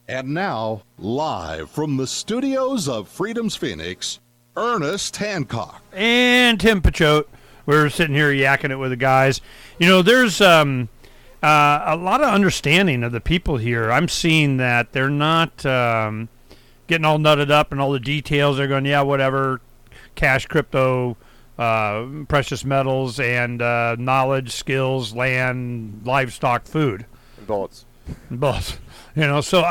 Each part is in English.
And now, live from the studios of Freedom's Phoenix, Ernest Hancock. And Tim Pachote. We're sitting here yakking it with the guys. You know, there's a lot of understanding of the people here. I'm seeing that they're not getting all nutted up and all the details. They're going, yeah, whatever, cash, crypto, precious metals, and knowledge, skills, land, livestock, food. And bullets. You know, so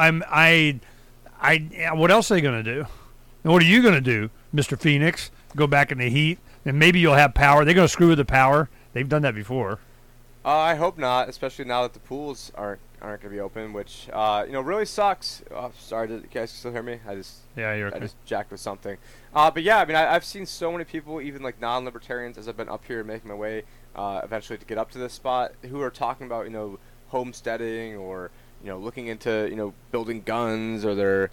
what else are they going to do? And what are you going to do, Mr. Phoenix? Go back in the heat, and maybe you'll have power. They're going to screw with the power. They've done that before. I hope not, especially now that the pools aren't going to be open, which really sucks. Oh, sorry, did you guys still hear me? I just jacked with something. But yeah, I mean, I've seen so many people, even like non-libertarians, as I've been up here making my way eventually to get up to this spot, who are talking about homesteading or looking into building guns, or they're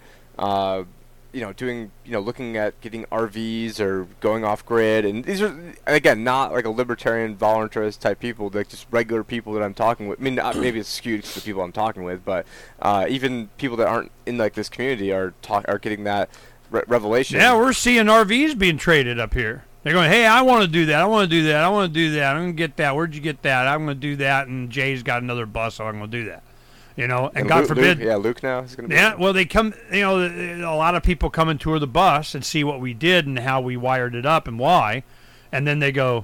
looking at getting RVs or going off grid. And these are, again, not like a libertarian voluntarist type people, like just regular people that I'm talking with. I mean, maybe it's skewed to the people I'm talking with, but even people that aren't in like this community are getting that revelation. Yeah, we're seeing RVs being traded up here. They're going, hey, I want to do that. I want to do that. I want to do that. I'm going to get that. Where'd you get that? I'm going to do that. And Jay's got another bus, so I'm going to do that. And God forbid. Luke now is going to be. Yeah, well, they come, a lot of people come and tour the bus and see what we did and how we wired it up and why. And then they go,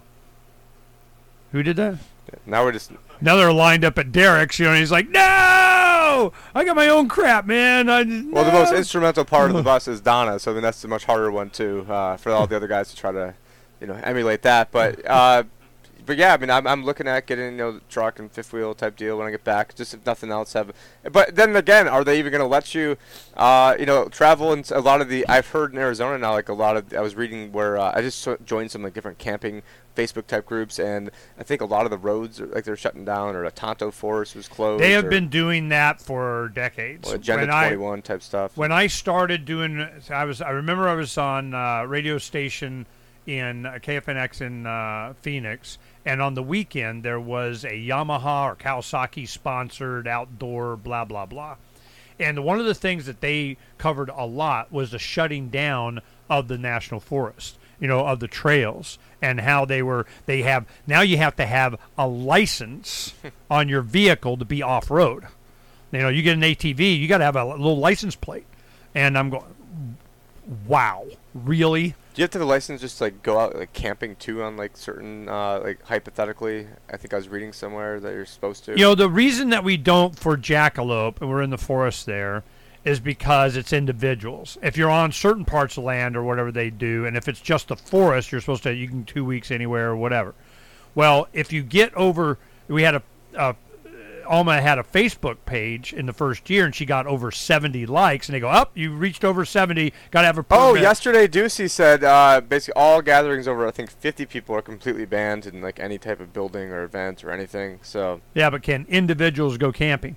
who did that? Yeah, now they're lined up at Derek's, and he's like, no! I got my own crap, man. Well, the most instrumental part of the bus is Donna, so I mean, that's the much harder one, too, for all the other guys to try to, emulate that. But yeah, I mean, I'm looking at getting the truck and fifth wheel type deal when I get back. Just if nothing else, But then again, are they even going to let you, travel? And a lot of I've heard in Arizona now, like I was reading where I just joined some like different camping Facebook type groups, and I think a lot of the roads they're shutting down, or a Tonto Forest was closed. They have been doing that for decades. Or Agenda 21 type stuff. When I started doing, I remember I was on radio station in KFNX in Phoenix, and on the weekend there was a Yamaha or Kawasaki sponsored outdoor blah blah blah, and one of the things that they covered a lot was the shutting down of the national forest, of the trails, and how now you have to have a license on your vehicle to be off-road. You get an ATV, you got to have a little license plate, and I'm going, wow, really? Do you have to have a license just to go out camping too on certain hypothetically? I think I was reading somewhere that you're supposed to. The reason that we don't for jackalope, and we're in the forest there, is because it's individuals. If you're on certain parts of land or whatever they do, and if it's just the forest, you're supposed to, you can 2 weeks anywhere or whatever. Well, if you get over, we had Alma had a Facebook page in the first year, and she got over 70 likes, and they go, you reached over 70, got to have a permit. Oh, yesterday Ducey said basically all gatherings over, I think, 50 people are completely banned in any type of building or event or anything. So yeah, but can individuals go camping?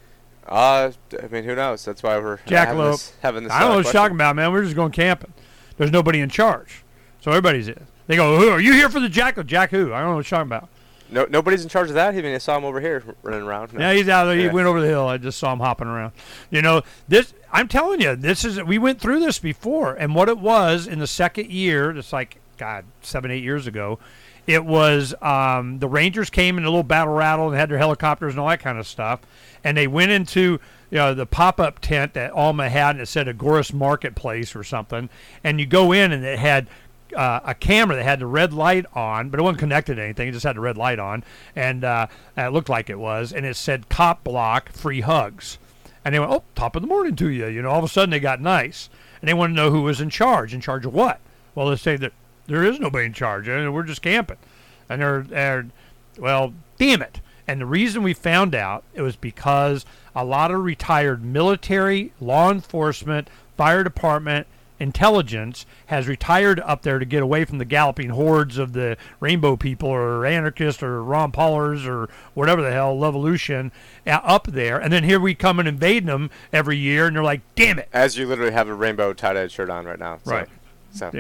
I mean, who knows? That's why we're jackalope. Having this I don't know what you're talking about, man. We're just going camping. There's nobody in charge, so everybody's in. They go, who are you here for the jackalope? Jack who? I don't know what you're talking about. No, nobody's in charge of that. I saw him over here running around. No. Yeah, he's out there. He went over the hill. I just saw him hopping around. This. I'm telling you, we went through this before, and what it was in the second year, it's 7-8 years ago, it was the Rangers came in a little battle rattle and had their helicopters and all that kind of stuff, and they went into the pop-up tent that Alma had, and it said Agorist Marketplace or something, and you go in, and it had a camera that had the red light on, but it wasn't connected to anything. It just had the red light on, and it looked like it was, and it said cop block, free hugs. And they went, top of the morning to you. All of a sudden they got nice, and they wanted to know who was in charge. In charge of what? Well, they say that there is nobody in charge, and we're just camping. And they're well, damn it. And the reason we found out, it was because a lot of retired military, law enforcement, fire department, intelligence has retired up there to get away from the galloping hordes of the rainbow people or anarchists or Ron Paulers or whatever the hell, Levolution, up there. And then here we come and invading them every year, and they're like, damn it. As you literally have a rainbow tie-dyed shirt on right now. So, right. So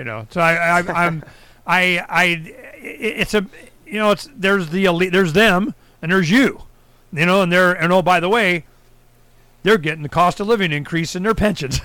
there's the elite, there's them, and there's you. And by the way, they're getting the cost of living increase in their pensions.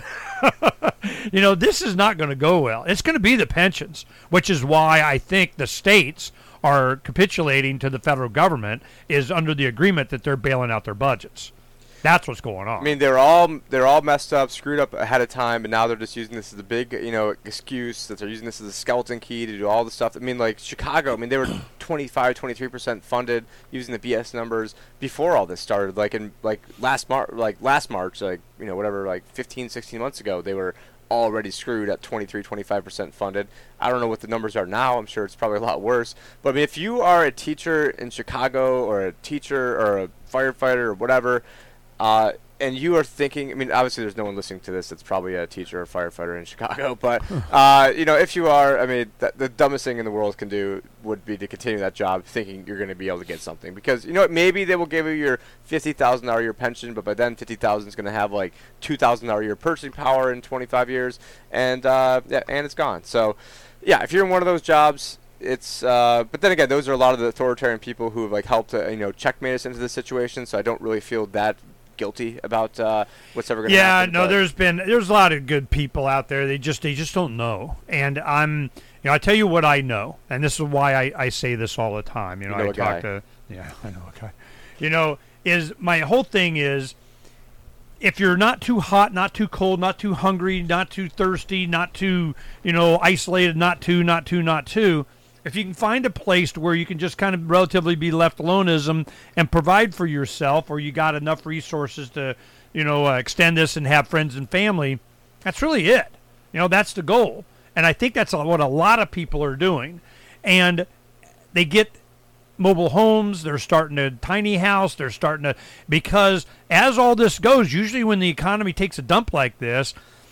This is not going to go well. It's going to be the pensions, which is why I think the states are capitulating to the federal government, is under the agreement that they're bailing out their budgets. That's what's going on. I mean, they're all messed up, screwed up ahead of time, but now they're just using this as a big, excuse that they're using this as a skeleton key to do all the stuff. I mean, like Chicago, they were 25-23% funded using the BS numbers before all this started. Last March, 15, 16 months ago, they were already screwed at 23-25% funded. I don't know what the numbers are now. I'm sure it's probably a lot worse. But if you are a teacher in Chicago, or a teacher or a firefighter or whatever, and you are thinking, obviously there's no one listening to this that's probably a teacher or firefighter in Chicago, but, if you are, the dumbest thing in the world can do would be to continue that job thinking you're going to be able to get something. Because, maybe they will give you your $50,000 a year pension, but by then $50,000 is going to have like $2,000 a year purchasing power in 25 years, and it's gone. So, yeah, if you're in one of those jobs, it's but then again, those are a lot of the authoritarian people who have helped to checkmate us into this situation. So I don't really feel that guilty about what's ever going to happen. Yeah, no, there's a lot of good people out there. They just don't know. And I tell you what I know, and this is why I say this all the time. I know a guy. Is my whole thing is, if you're not too hot, not too cold, not too hungry, not too thirsty, not too isolated, not too. If you can find a place where you can just kind of relatively be left aloneism and provide for yourself, or you got enough resources to, extend this and have friends and family, that's really it. That's the goal. And I think that's what a lot of people are doing. And they get mobile homes, they're starting a tiny house, because as all this goes, usually when the economy takes a dump like this,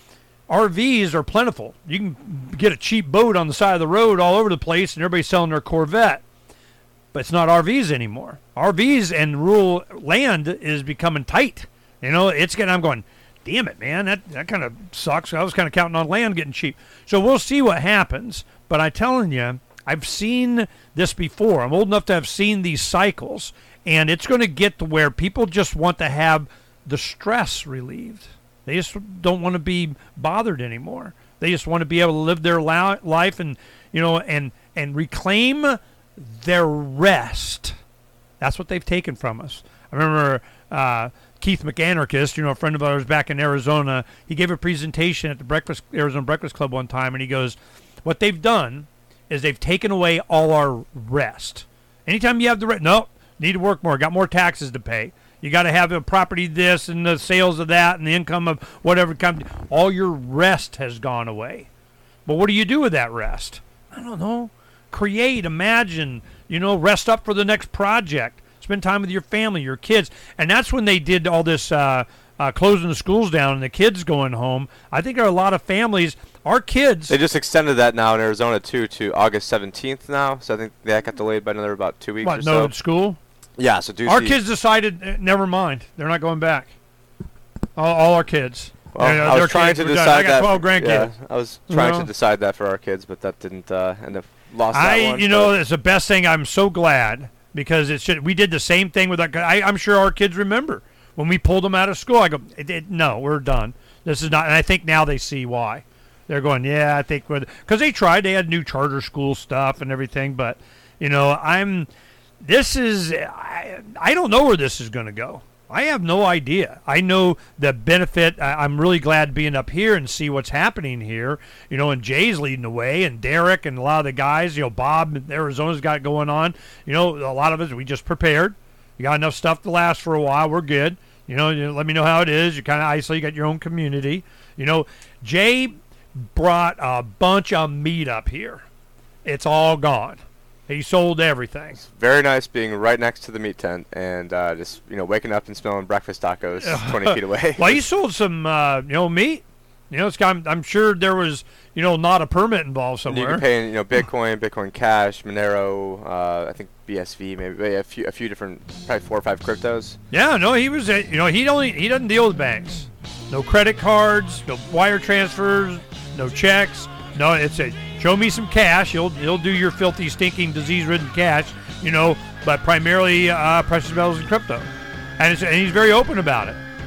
RVs are plentiful. You can get a cheap boat on the side of the road all over the place, and everybody's selling their Corvette. But it's not RVs anymore. RVs and rural land is becoming tight. I'm going, damn it, man, that kind of sucks. I was kind of counting on land getting cheap. So we'll see what happens. But I'm telling you, I've seen this before. I'm old enough to have seen these cycles, and it's going to get to where people just want to have the stress relieved. They just don't want to be bothered anymore. They just want to be able to live their life and reclaim their rest. That's what they've taken from us. I remember Keith McAnarchist, a friend of ours back in Arizona, he gave a presentation at the Arizona Breakfast Club one time, and he goes, what they've done is they've taken away all our rest. Anytime you have the rest, no, need to work more, got more taxes to pay. You got to have a property this and the sales of that and the income of whatever company. All your rest has gone away. But what do you do with that rest? I don't know. Create, imagine, rest up for the next project. Spend time with your family, your kids. And that's when they did all this closing the schools down and the kids going home. I think there are a lot of families, our kids. They just extended that now in Arizona, too, to August 17th now. So I think that got delayed by another about 2 weeks or so. No school? Yeah, so our kids decided, never mind, they're not going back. All our kids. Well, I was trying to decide I got 12 grandkids. Yeah, I was trying to decide that for our kids, but that didn't end up lost that one. It's the best thing. I'm so glad because we did the same thing with that. I'm sure our kids remember when we pulled them out of school. I go, no, we're done. This is not. And I think now they see why. They're going, yeah, I think because they tried. They had new charter school stuff and everything, but I don't know where this is going to go. I have no idea. I know the benefit. I'm really glad being up here and see what's happening here. And Jay's leading the way, and Derek and a lot of the guys, Bob in Arizona's got going on. A lot of us, we just prepared. You got enough stuff to last for a while. We're good. Let me know how it is. You're kind of isolated. You got your own community. Jay brought a bunch of meat up here. It's all gone. He sold everything. It's very nice being right next to the meat tent and just waking up and smelling breakfast tacos 20 feet away. Well, he sold some meat. I'm sure there was not a permit involved somewhere. And you can pay Bitcoin Cash, Monero, I think BSV, maybe a few different, probably 4 or 5 cryptos. Yeah, no, he was he doesn't deal with banks. No credit cards, no wire transfers, no checks. No, it's show me some cash. He'll do your filthy, stinking, disease-ridden cash, but primarily precious metals and crypto. And he's very open about it.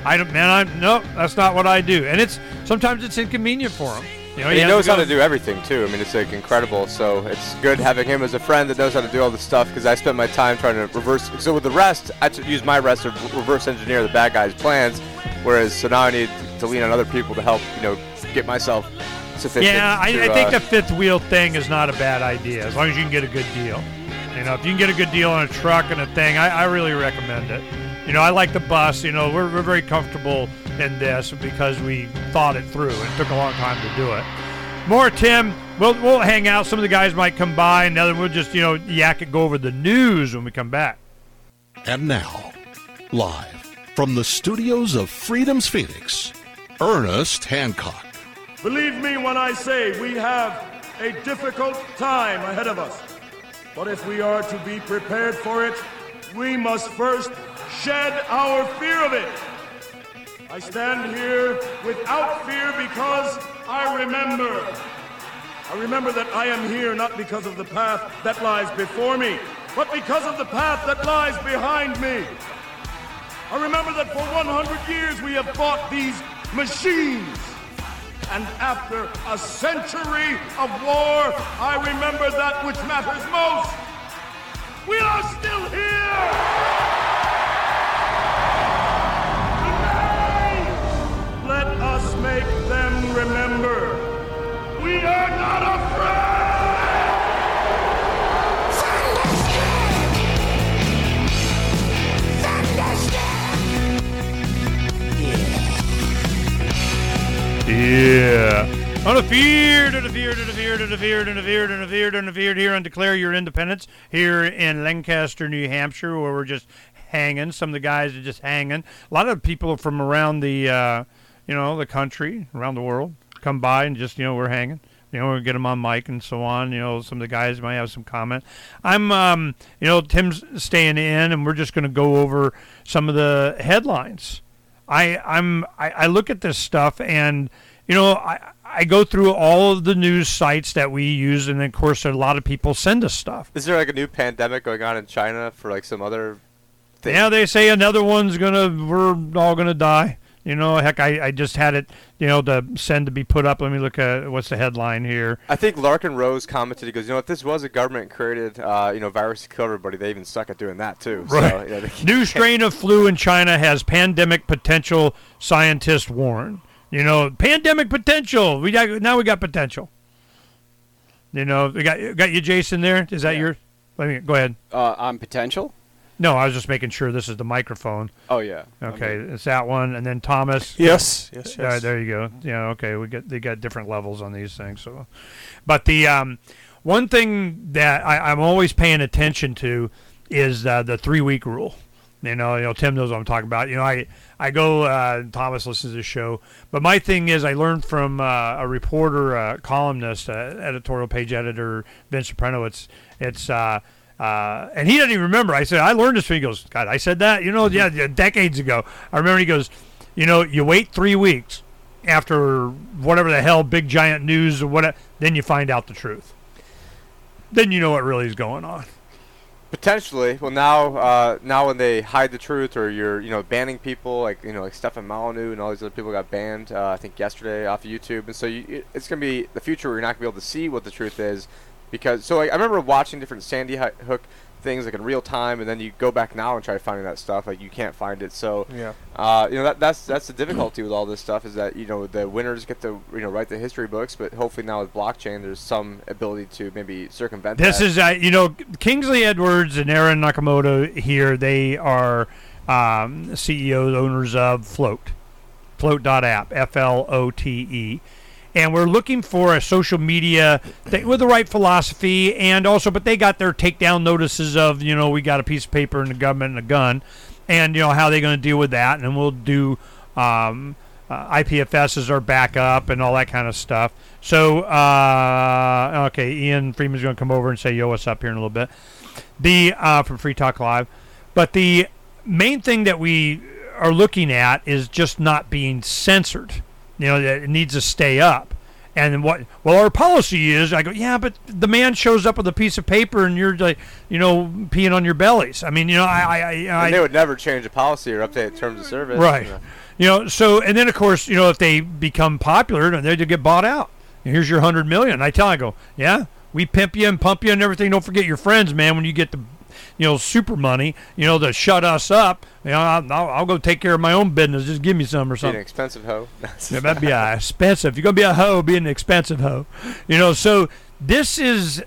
No, that's not what I do. And sometimes it's inconvenient for him. You know, he knows how to do everything too. I mean, it's like incredible. So it's good having him as a friend that knows how to do all this stuff. Because I spent my time trying to reverse. So with the rest, I use my rest to reverse engineer the bad guys' plans. So now I need to lean on other people to help, get myself sufficient. Yeah, I think the fifth wheel thing is not a bad idea as long as you can get a good deal. If you can get a good deal on a truck and a thing, I really recommend it. I like the bus. We're very comfortable in this because we thought it through, and it took a long time to do it. More, Tim. We'll hang out. Some of the guys might come by, and then we'll just, yak and go over the news when we come back. And now, live from the studios of Freedom's Phoenix, Ernest Hancock. Believe me when I say we have a difficult time ahead of us. But if we are to be prepared for it, we must first shed our fear of it. I stand here without fear because I remember that I am here not because of the path that lies before me, but because of the path that lies behind me. I remember that for 100 years we have fought these machines. And after a century of war, I remember that which matters most. We are still here! Today, let us make them remember. We are not afraid! Yeah. Unafeared here and declare your independence here in Lancaster, New Hampshire, where we're just hanging. Some of the guys are just hanging. A lot of people from around the, the country, around the world, come by and just, we're hanging. We'll get them on mic and so on. Some of the guys might have some comment. I'm, Tim's staying in, and we're just going to go over some of the headlines. I look at this stuff, and I go through all of the news sites that we use, and then, of course, a lot of people send us stuff. Is there like a new pandemic going on in China for like some other thing? Yeah, they say another one's we're all gonna die. Heck, I just had it, to send to be put up. Let me look at what's the headline here. I think Larkin Rose commented, he goes, if this was a government-created, virus to kill everybody, they even suck at doing that, too. Right. So, New strain of flu in China has pandemic potential, scientists warn. Pandemic potential. We got potential. We got you, Jason, there? Is that your? Let me go ahead. On potential? No, I was just making sure this is the microphone. Oh yeah. Okay, it's that one, and then Thomas. Yes. All right, there you go. Yeah, okay. They got different levels on these things. So, but the one thing that I'm always paying attention to is the 3-week rule. Tim knows what I'm talking about. I go. Thomas listens to the show, but my thing is I learned from a reporter, columnist, editorial page editor, Vince Soprano. It's. And he doesn't even remember. I said, I learned this. He goes, God, I said that? Yeah, decades ago. I remember he goes, you wait 3 weeks after whatever the hell, big giant news or whatever, then you find out the truth. Then you know what really is going on. Potentially. Well, now when they hide the truth or you're, banning people like Stefan Molyneux and all these other people got banned, I think yesterday off of YouTube. And so it's going to be the future where you're not going to be able to see what the truth is. Because I remember watching different Sandy Hook things like in real time, and then you go back now and try finding that stuff, like you can't find it. So that's the difficulty with all this stuff is that the winners get to write the history books, but hopefully now with blockchain there's some ability to maybe circumvent this that. Is Kingsley Edwards and Aaron Nakamoto here. They are CEOs, owners of Flote.app, FLOTE. And we're looking for a social media thing with the right philosophy, and also, but they got their takedown notices of, we got a piece of paper and the government and a gun, and how they're going to deal with that. And we'll do IPFS as our backup and all that kind of stuff. So, okay, Ian Freeman's going to come over and say, yo, what's up here in a little bit. From Free Talk Live. But the main thing that we are looking at is just not being censored. That it needs to stay up. And well, our policy is, I go, yeah, but the man shows up with a piece of paper and you're like, peeing on your bellies. I mean, and they would never change a policy or update terms of service. Right. So, and then of course, if they become popular, they get bought out. And here's your $100 million. I go, yeah, we pimp you and pump you and everything. Don't forget your friends, man, when you get the super money, to shut us up. I'll go take care of my own business. Just give me some or something. Be an expensive hoe. Yeah, that'd be expensive. If you're going to be a hoe, be an expensive hoe. So this is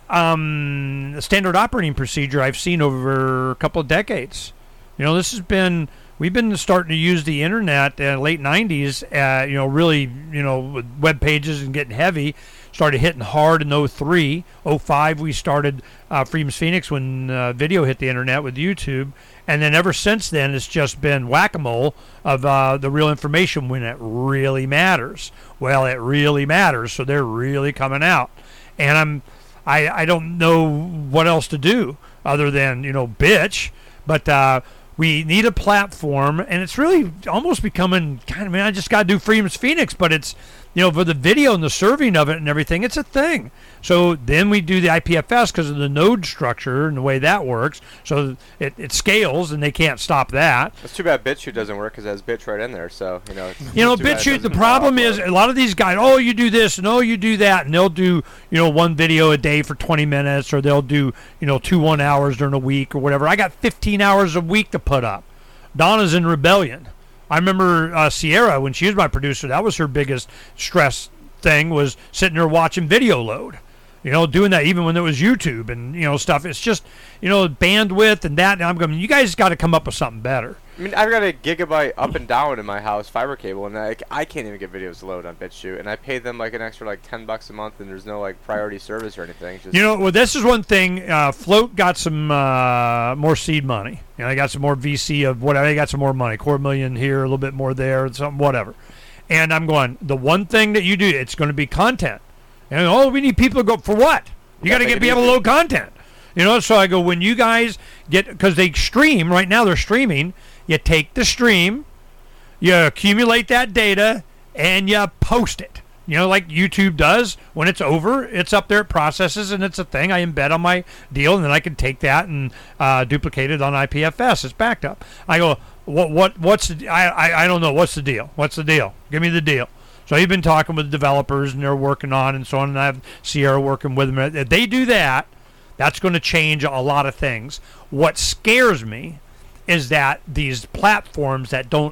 a standard operating procedure I've seen over a couple of decades. This has been, we've been starting to use the internet in the late 90s, really, with web pages and getting heavy. Started hitting hard in 03. 05 we started Freedom's Phoenix when video hit the internet with YouTube. And then ever since then, it's just been whack-a-mole of the real information when it really matters. Well, it really matters, so they're really coming out. And I don't know what else to do other than, bitch. But we need a platform, and it's really almost becoming I just got to do Freedom's Phoenix, but it's, for the video and the serving of it and everything, it's a thing. So then we do the IPFS because of the node structure and the way that works. So it scales, and they can't stop that. It's too bad BitChute doesn't work because it has bitch right in there. So, BitChute, the problem is a lot of these guys, you do this and you do that, and they'll do, one video a day for 20 minutes, or they'll do, 2 1 hours during a week or whatever. I got 15 hours a week to put up. Donna's in rebellion. I remember Sierra, when she was my producer, that was her biggest stress thing, was sitting there watching video load. Doing that even when there was YouTube and, stuff. It's just, bandwidth and that. And I'm going, you guys got to come up with something better. I mean, I've got a gigabyte up and down in my house, fiber cable, and I can't even get videos to load on BitChute. And I pay them an extra $10 a month, and there's no priority service or anything. Just this is one thing. Float got some more seed money. They got some more VC of whatever. They got some more money, $250,000 here, a little bit more there, something, whatever. And I'm going, the one thing that you do, it's going to be content. And we need people to go, for what? You got to be able to load content. So I go, when you guys because they stream, right now they're streaming, you take the stream, you accumulate that data, and you post it. Like YouTube does. When it's over, it's up there, it processes, and it's a thing I embed on my deal, and then I can take that and duplicate it on IPFS. It's backed up. I go, what's the, I don't know. What's the deal? What's the deal? Give me the deal. So I've been talking with developers, and they're working on and so on, and I have Sierra working with them. If they do that, that's going to change a lot of things. What scares me is that these platforms that don't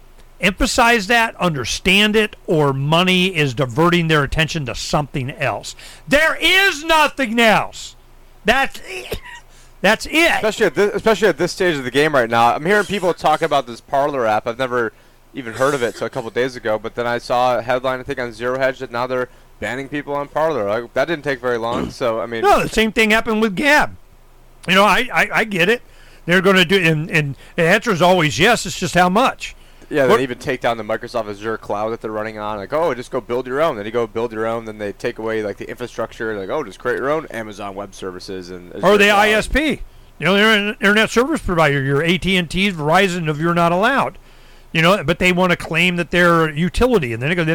emphasize that, understand it, or money is diverting their attention to something else. There is nothing else. That's it. That's it. Especially at this stage of the game right now. I'm hearing people talk about this Parler app. I've never even heard of it till a couple days ago, but then I saw a headline, I think, on Zero Hedge that now they're banning people on Parler. That didn't take very long. So, I mean... No, the same thing happened with Gab. I get it. They're going to do, and the answer is always yes. It's just how much. Yeah, they even take down the Microsoft Azure cloud that they're running on. Just go build your own. Then you go build your own. Then they take away the infrastructure. Just create your own Amazon Web Services and Azure or the cloud. ISP. They're an internet service provider. Your AT&T, Verizon, if you're not allowed. But they want to claim that they're utility, and then they go,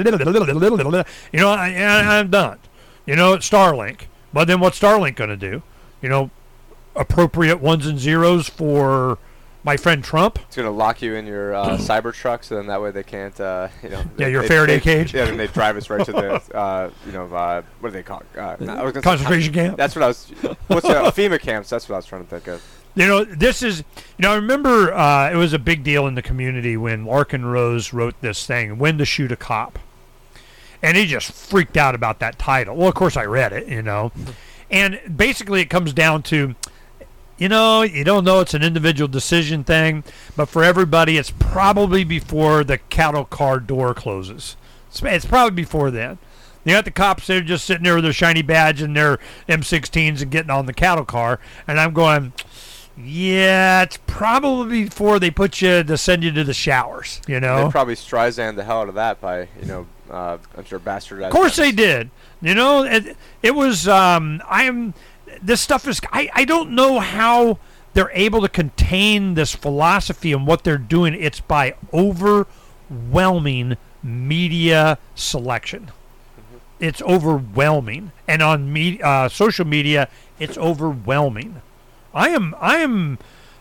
I'm done. Starlink. But then what's Starlink going to do? Appropriate ones and zeros for my friend Trump. It's going to lock you in your Cybertruck, so then that way they can't, your Faraday cage. Yeah, then they drive us right to the, what do they call it? Concentration camp. That's what I was. What's FEMA camps? That's what I was trying to think of. This is, I remember it was a big deal in the community when Larkin Rose wrote this thing, When to Shoot a Cop. And he just freaked out about that title. Well, of course I read it, And basically it comes down to, you don't know, it's an individual decision thing, but for everybody it's probably before the cattle car door closes. It's probably before then. You got the cops, they're just sitting there with their shiny badge and their M16s and getting on the cattle car, and I'm going... Yeah, it's probably before they send you to the showers, They probably Streisand the hell out of that by, I'm sure bastardized. Of course they did. It was, this stuff is, I don't know how they're able to contain this philosophy and what they're doing. It's by overwhelming media selection. it's overwhelming, and on social media, it's overwhelming. I'm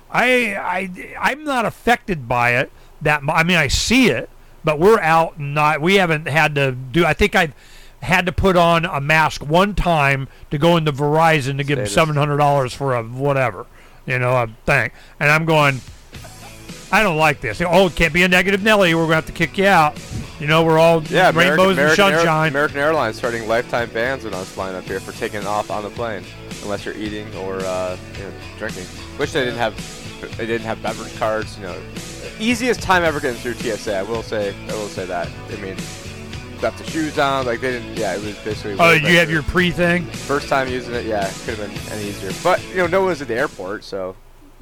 not affected by it. I see it, but we're out. We haven't had to do. I think I've had to put on a mask one time to go into Verizon to give them $700 for a whatever, a thing, and I'm going. I don't like this. Oh, it can't be a negative Nelly. We're going to have to kick you out. We're all rainbows and sunshine. American Airlines starting lifetime bans when I was flying up here for taking off on the plane, unless you're eating or drinking. Wish they didn't have beverage cards. Easiest time ever getting through TSA. I will say that. I mean, left the shoes on. Like they didn't. Yeah, it was basically. Oh, you have your pre thing. First time using it. Yeah, could have been any easier. But no one was at the airport, so.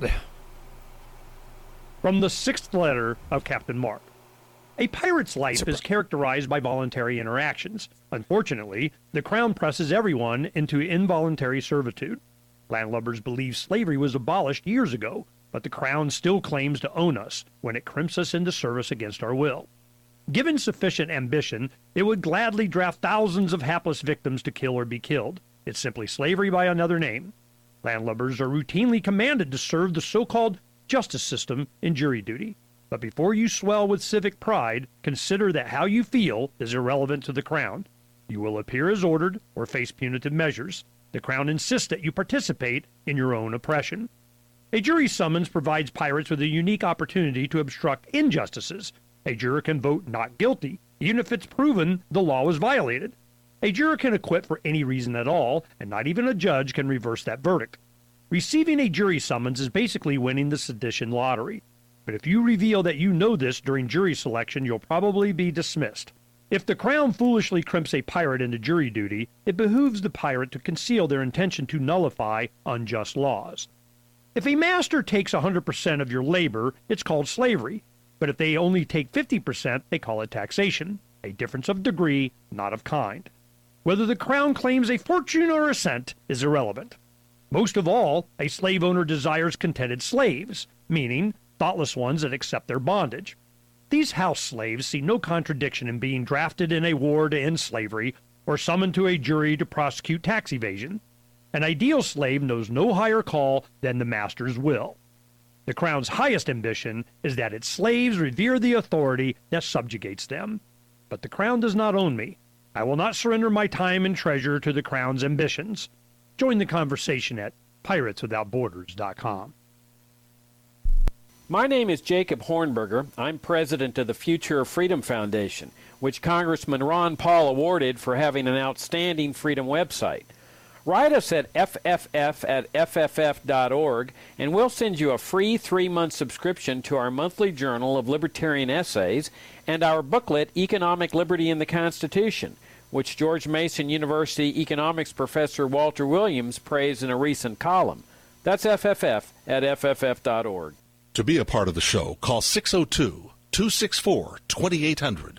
From the sixth letter of Captain Mark. A pirate's life is characterized by voluntary interactions. Unfortunately, the Crown presses everyone into involuntary servitude. Landlubbers believe slavery was abolished years ago, but the Crown still claims to own us when it crimps us into service against our will. Given sufficient ambition, it would gladly draft thousands of hapless victims to kill or be killed. It's simply slavery by another name. Landlubbers are routinely commanded to serve the so-called justice system in jury duty. But before you swell with civic pride, consider that how you feel is irrelevant to the Crown. You will appear as ordered or face punitive measures. The Crown insists that you participate in your own oppression. A jury summons provides pirates with a unique opportunity to obstruct injustices. A juror can vote not guilty, even if it's proven the law was violated. A juror can acquit for any reason at all, and not even a judge can reverse that verdict. Receiving a jury summons is basically winning the sedition lottery. But if you reveal that you know this during jury selection, you'll probably be dismissed. If the Crown foolishly crimps a pirate into jury duty, it behooves the pirate to conceal their intention to nullify unjust laws. If a master takes 100% of your labor, it's called slavery. But if they only take 50%, they call it taxation. A difference of degree, not of kind. Whether the Crown claims a fortune or a cent is irrelevant. Most of all, a slave owner desires contented slaves, meaning thoughtless ones that accept their bondage. These house slaves see no contradiction in being drafted in a war to end slavery or summoned to a jury to prosecute tax evasion. An ideal slave knows no higher call than the master's will. The Crown's highest ambition is that its slaves revere the authority that subjugates them. But the Crown does not own me. I will not surrender my time and treasure to the Crown's ambitions. Join the conversation at pirateswithoutborders.com. My name is Jacob Hornberger. I'm president of the Future of Freedom Foundation, which Congressman Ron Paul awarded for having an outstanding freedom website. Write us at fff@fff.org, and we'll send you a free 3-month subscription to our monthly journal of libertarian essays and our booklet, Economic Liberty in the Constitution, which George Mason University economics professor Walter Williams praised in a recent column. That's fff@fff.org. To be a part of the show, call 602-264-2800,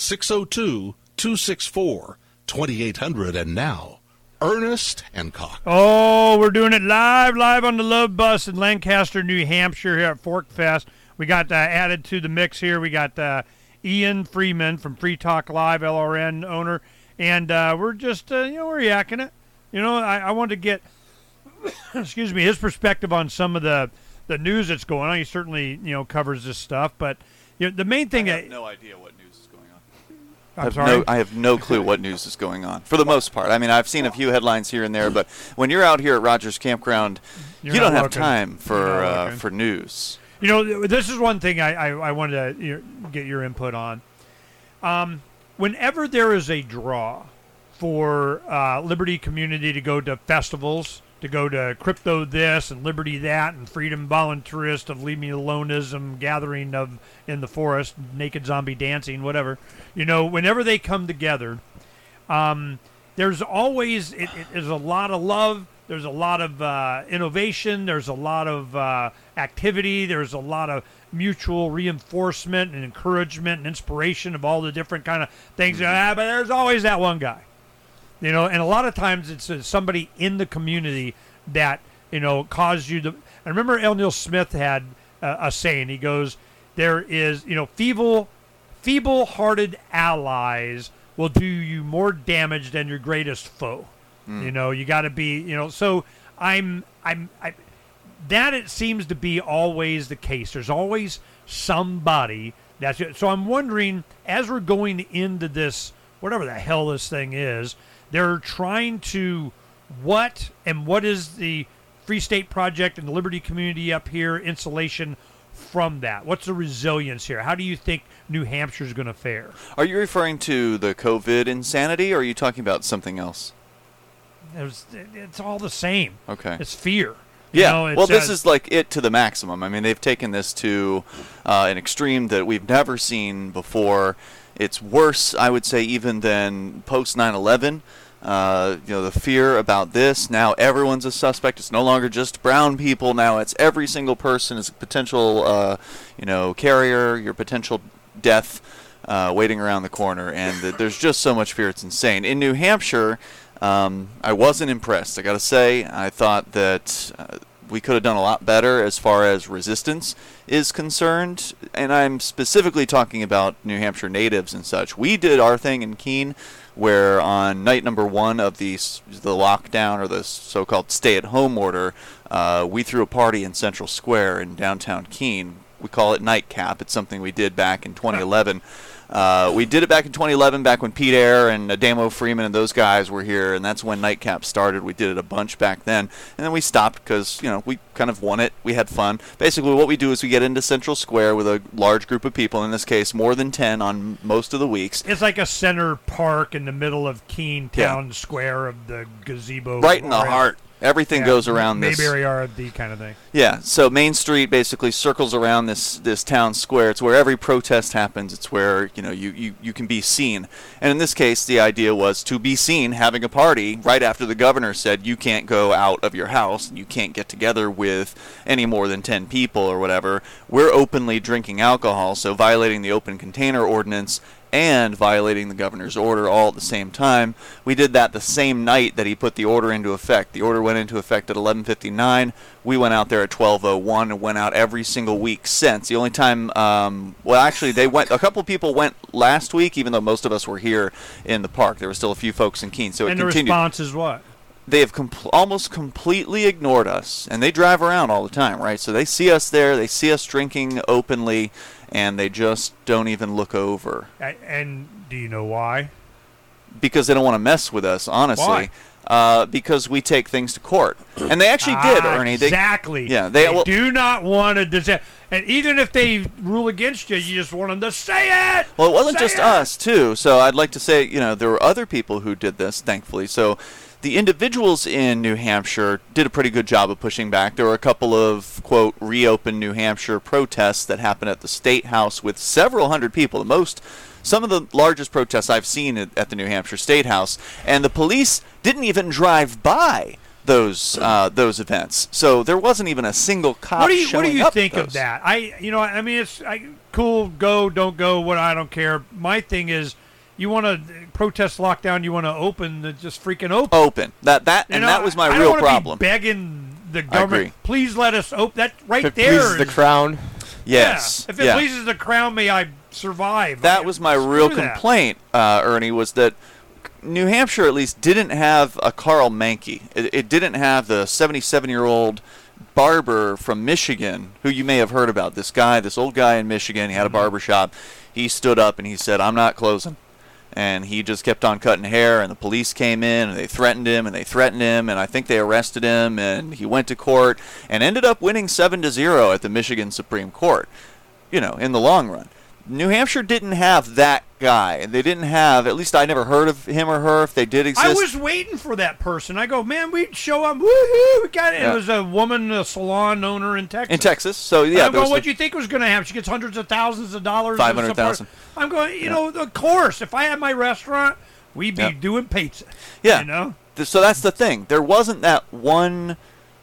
602-264-2800, and now, Ernest Hancock. Oh, we're doing it live on the Love Bus in Lancaster, New Hampshire here at Fork Fest. We got added to the mix here. We got Ian Freeman from Free Talk Live, LRN owner, and we're just, we're yakking it. I wanted to get, excuse me, his perspective on some of the news that's going on. He certainly, covers this stuff, but the main thing. I have no idea what news is going on. I have no clue what news is going on, for the most part. I mean, I've seen a few headlines here and there, but when you're out here at Rogers Campground, you don't have time for news. This is one thing I wanted to get your input on. Whenever there is a draw for Liberty community to go to festivals, to go to Crypto this and Liberty that and Freedom Voluntarist of Leave Me Aloneism, Gathering of in the Forest, Naked Zombie Dancing, whatever. Whenever they come together, there's always there's a lot of love. There's a lot of innovation. There's a lot of activity. There's a lot of mutual reinforcement and encouragement and inspiration of all the different kind of things. But there's always that one guy. And a lot of times it's somebody in the community that, caused you to. I remember L. Neil Smith had a saying. He goes, there is, feeble-hearted allies will do you more damage than your greatest foe. You know, you got to be, you know, so that it seems to be always the case. There's always somebody that's it. So I'm wondering, as we're going into this, whatever the hell this thing is, they're trying to, what is the Free State Project and the Liberty Community up here, insulation from that? What's the resilience here? How do you think New Hampshire is going to fare? Are you referring to the COVID insanity, or are you talking about something else? It's all the same. Okay. It's fear. Yeah. You know, well, this is like it to the maximum. I mean, they've taken this to an extreme that we've never seen before. It's worse, I would say, even than post 9/11. You know, the fear about this. Now everyone's a suspect. It's no longer just brown people. Now it's every single person is a potential, carrier, your potential death waiting around the corner. And there's just so much fear. It's insane. In New Hampshire, I wasn't impressed. I got to say, I thought that we could have done a lot better as far as resistance is concerned. And I'm specifically talking about New Hampshire natives and such. We did our thing in Keene, where on night number 1 of the lockdown, or the so-called stay-at-home order, we threw a party in Central Square in downtown Keene. We call it Nightcap. It's something we did back in 2011. We did it back in 2011, back when Pete Eyre and Adamo Freeman and those guys were here, and that's when Nightcap started. We did it a bunch back then, and then we stopped because, you know, we kind of won it. We had fun. Basically, what we do is we get into Central Square with a large group of people, in this case, more than 10 on most of the weeks. It's like a center park in the middle of Keene Town Square of the gazebo. Right in the heart. Everything goes around this. Mayberry RD kind of thing. Yeah, so Main Street basically circles around this town square. It's where every protest happens. It's where, you know, you can be seen. And in this case, the idea was to be seen having a party right after the governor said you can't go out of your house and you can't get together with any more than 10 people or whatever. We're openly drinking alcohol, so violating the open container ordinance and violating the governor's order all at the same time. We did that the same night that he put the order into effect. The order went into effect at 11:59. We went out there at 12:01 and went out every single week since. The only time, a couple of people went last week, even though most of us were here in the park. There were still a few folks in Keene, so it continued. And the response is what? They have almost completely ignored us, and they drive around all the time, right? So they see us there, they see us drinking openly, and they just don't even look over. And do you know why? Because they don't want to mess with us, honestly. Why? Because we take things to court. And they actually did, Ernie. Exactly. They do not want to... And even if they rule against you, you just want them to say it! Well, it wasn't just us, too. So I'd like to say, you know, there were other people who did this, thankfully. So the individuals in New Hampshire did a pretty good job of pushing back. There were a couple of, quote, reopen New Hampshire protests that happened at the State House with several hundred people. Some of the largest protests I've seen at the New Hampshire State House, and the police didn't even drive by those events. So there wasn't even a single cop showing up. What do you think of that? It's cool, go, don't go, I don't care. My thing is, you want to protest lockdown, you want to open, just freaking open. Open. That was my real problem. Be begging the government, please let us open. That right there. If it pleases the crown. Yes. Yeah. If it pleases the crown, may I survive. That was my real complaint, Ernie, was that New Hampshire at least didn't have a Carl Mankey. It didn't have the 77-year-old barber from Michigan, who you may have heard about. This old guy in Michigan, he had a barber shop. He stood up and he said, "I'm not closing." And he just kept on cutting hair, and the police came in, and they threatened him, and I think they arrested him, and he went to court, and ended up winning 7-0 at the Michigan Supreme Court, you know, in the long run. New Hampshire didn't have that guy. They didn't have, at least I never heard of him or her, if they did exist. I was waiting for that person. I go, man, we'd show up, woohoo, we got it. Yeah. It was a woman, a salon owner in Texas. In Texas, so yeah. I'm going, what do you think was going to happen? She gets hundreds of thousands of dollars. 500,000. I'm going, of course, if I had my restaurant, we'd be doing pizza. Yeah. You know? So that's the thing. There wasn't that one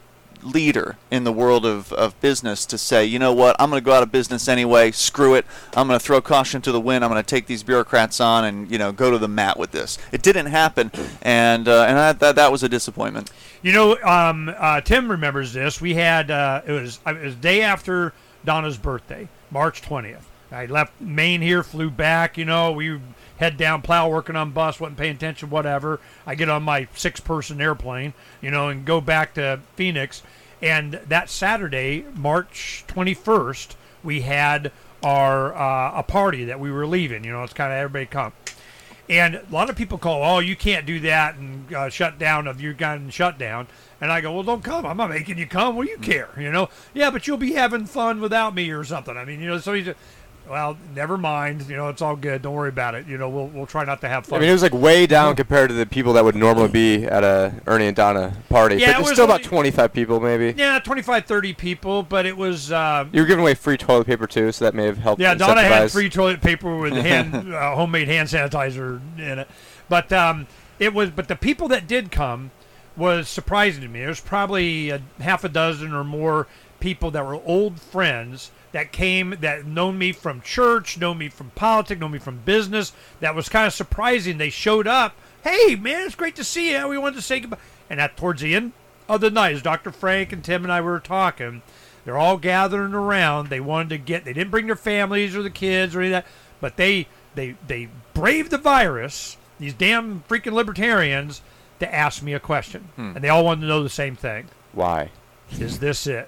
leader in the world of business to say, you know what, I'm going to go out of business anyway, screw it, I'm going to throw caution to the wind, I'm going to take these bureaucrats on and, you know, go to the mat with this. It didn't happen, and that was a disappointment. You know, Tim remembers this. We had, it was day after Donna's birthday, March 20th. I left Maine here, flew back, you know, we head down, plow, working on bus, wasn't paying attention, whatever. I get on my 6-person airplane, and go back to Phoenix. And that Saturday, March 21st, we had our a party that we were leaving. It's kind of everybody come. And a lot of people call, oh, you can't do that and shut down if you've gotten shut down. And I go, well, don't come. I'm not making you come. What do you care? Yeah, but you'll be having fun without me or something. I mean, so he's, well, never mind. It's all good. Don't worry about it. We'll try not to have fun. I mean, it was like way down compared to the people that would normally be at a Ernie and Donna party. Yeah, but there's still about 25 people maybe. Yeah, 25, 30 people, but it was... you were giving away free toilet paper too, so that may have helped. Yeah, Donna had free toilet paper with homemade hand sanitizer in it. But but the people that did come was surprising to me. There's probably half a dozen or more people that were old friends that came, that know me from church, know me from politics, know me from business. That was kind of surprising. They showed up. Hey, man, it's great to see you. We wanted to say goodbye. And towards the end of the night, as Dr. Frank and Tim and I were talking, they're all gathering around. They wanted to they didn't bring their families or the kids or any of that, but they braved the virus, these damn freaking libertarians, to ask me a question. And they all wanted to know the same thing. Why? Is this it?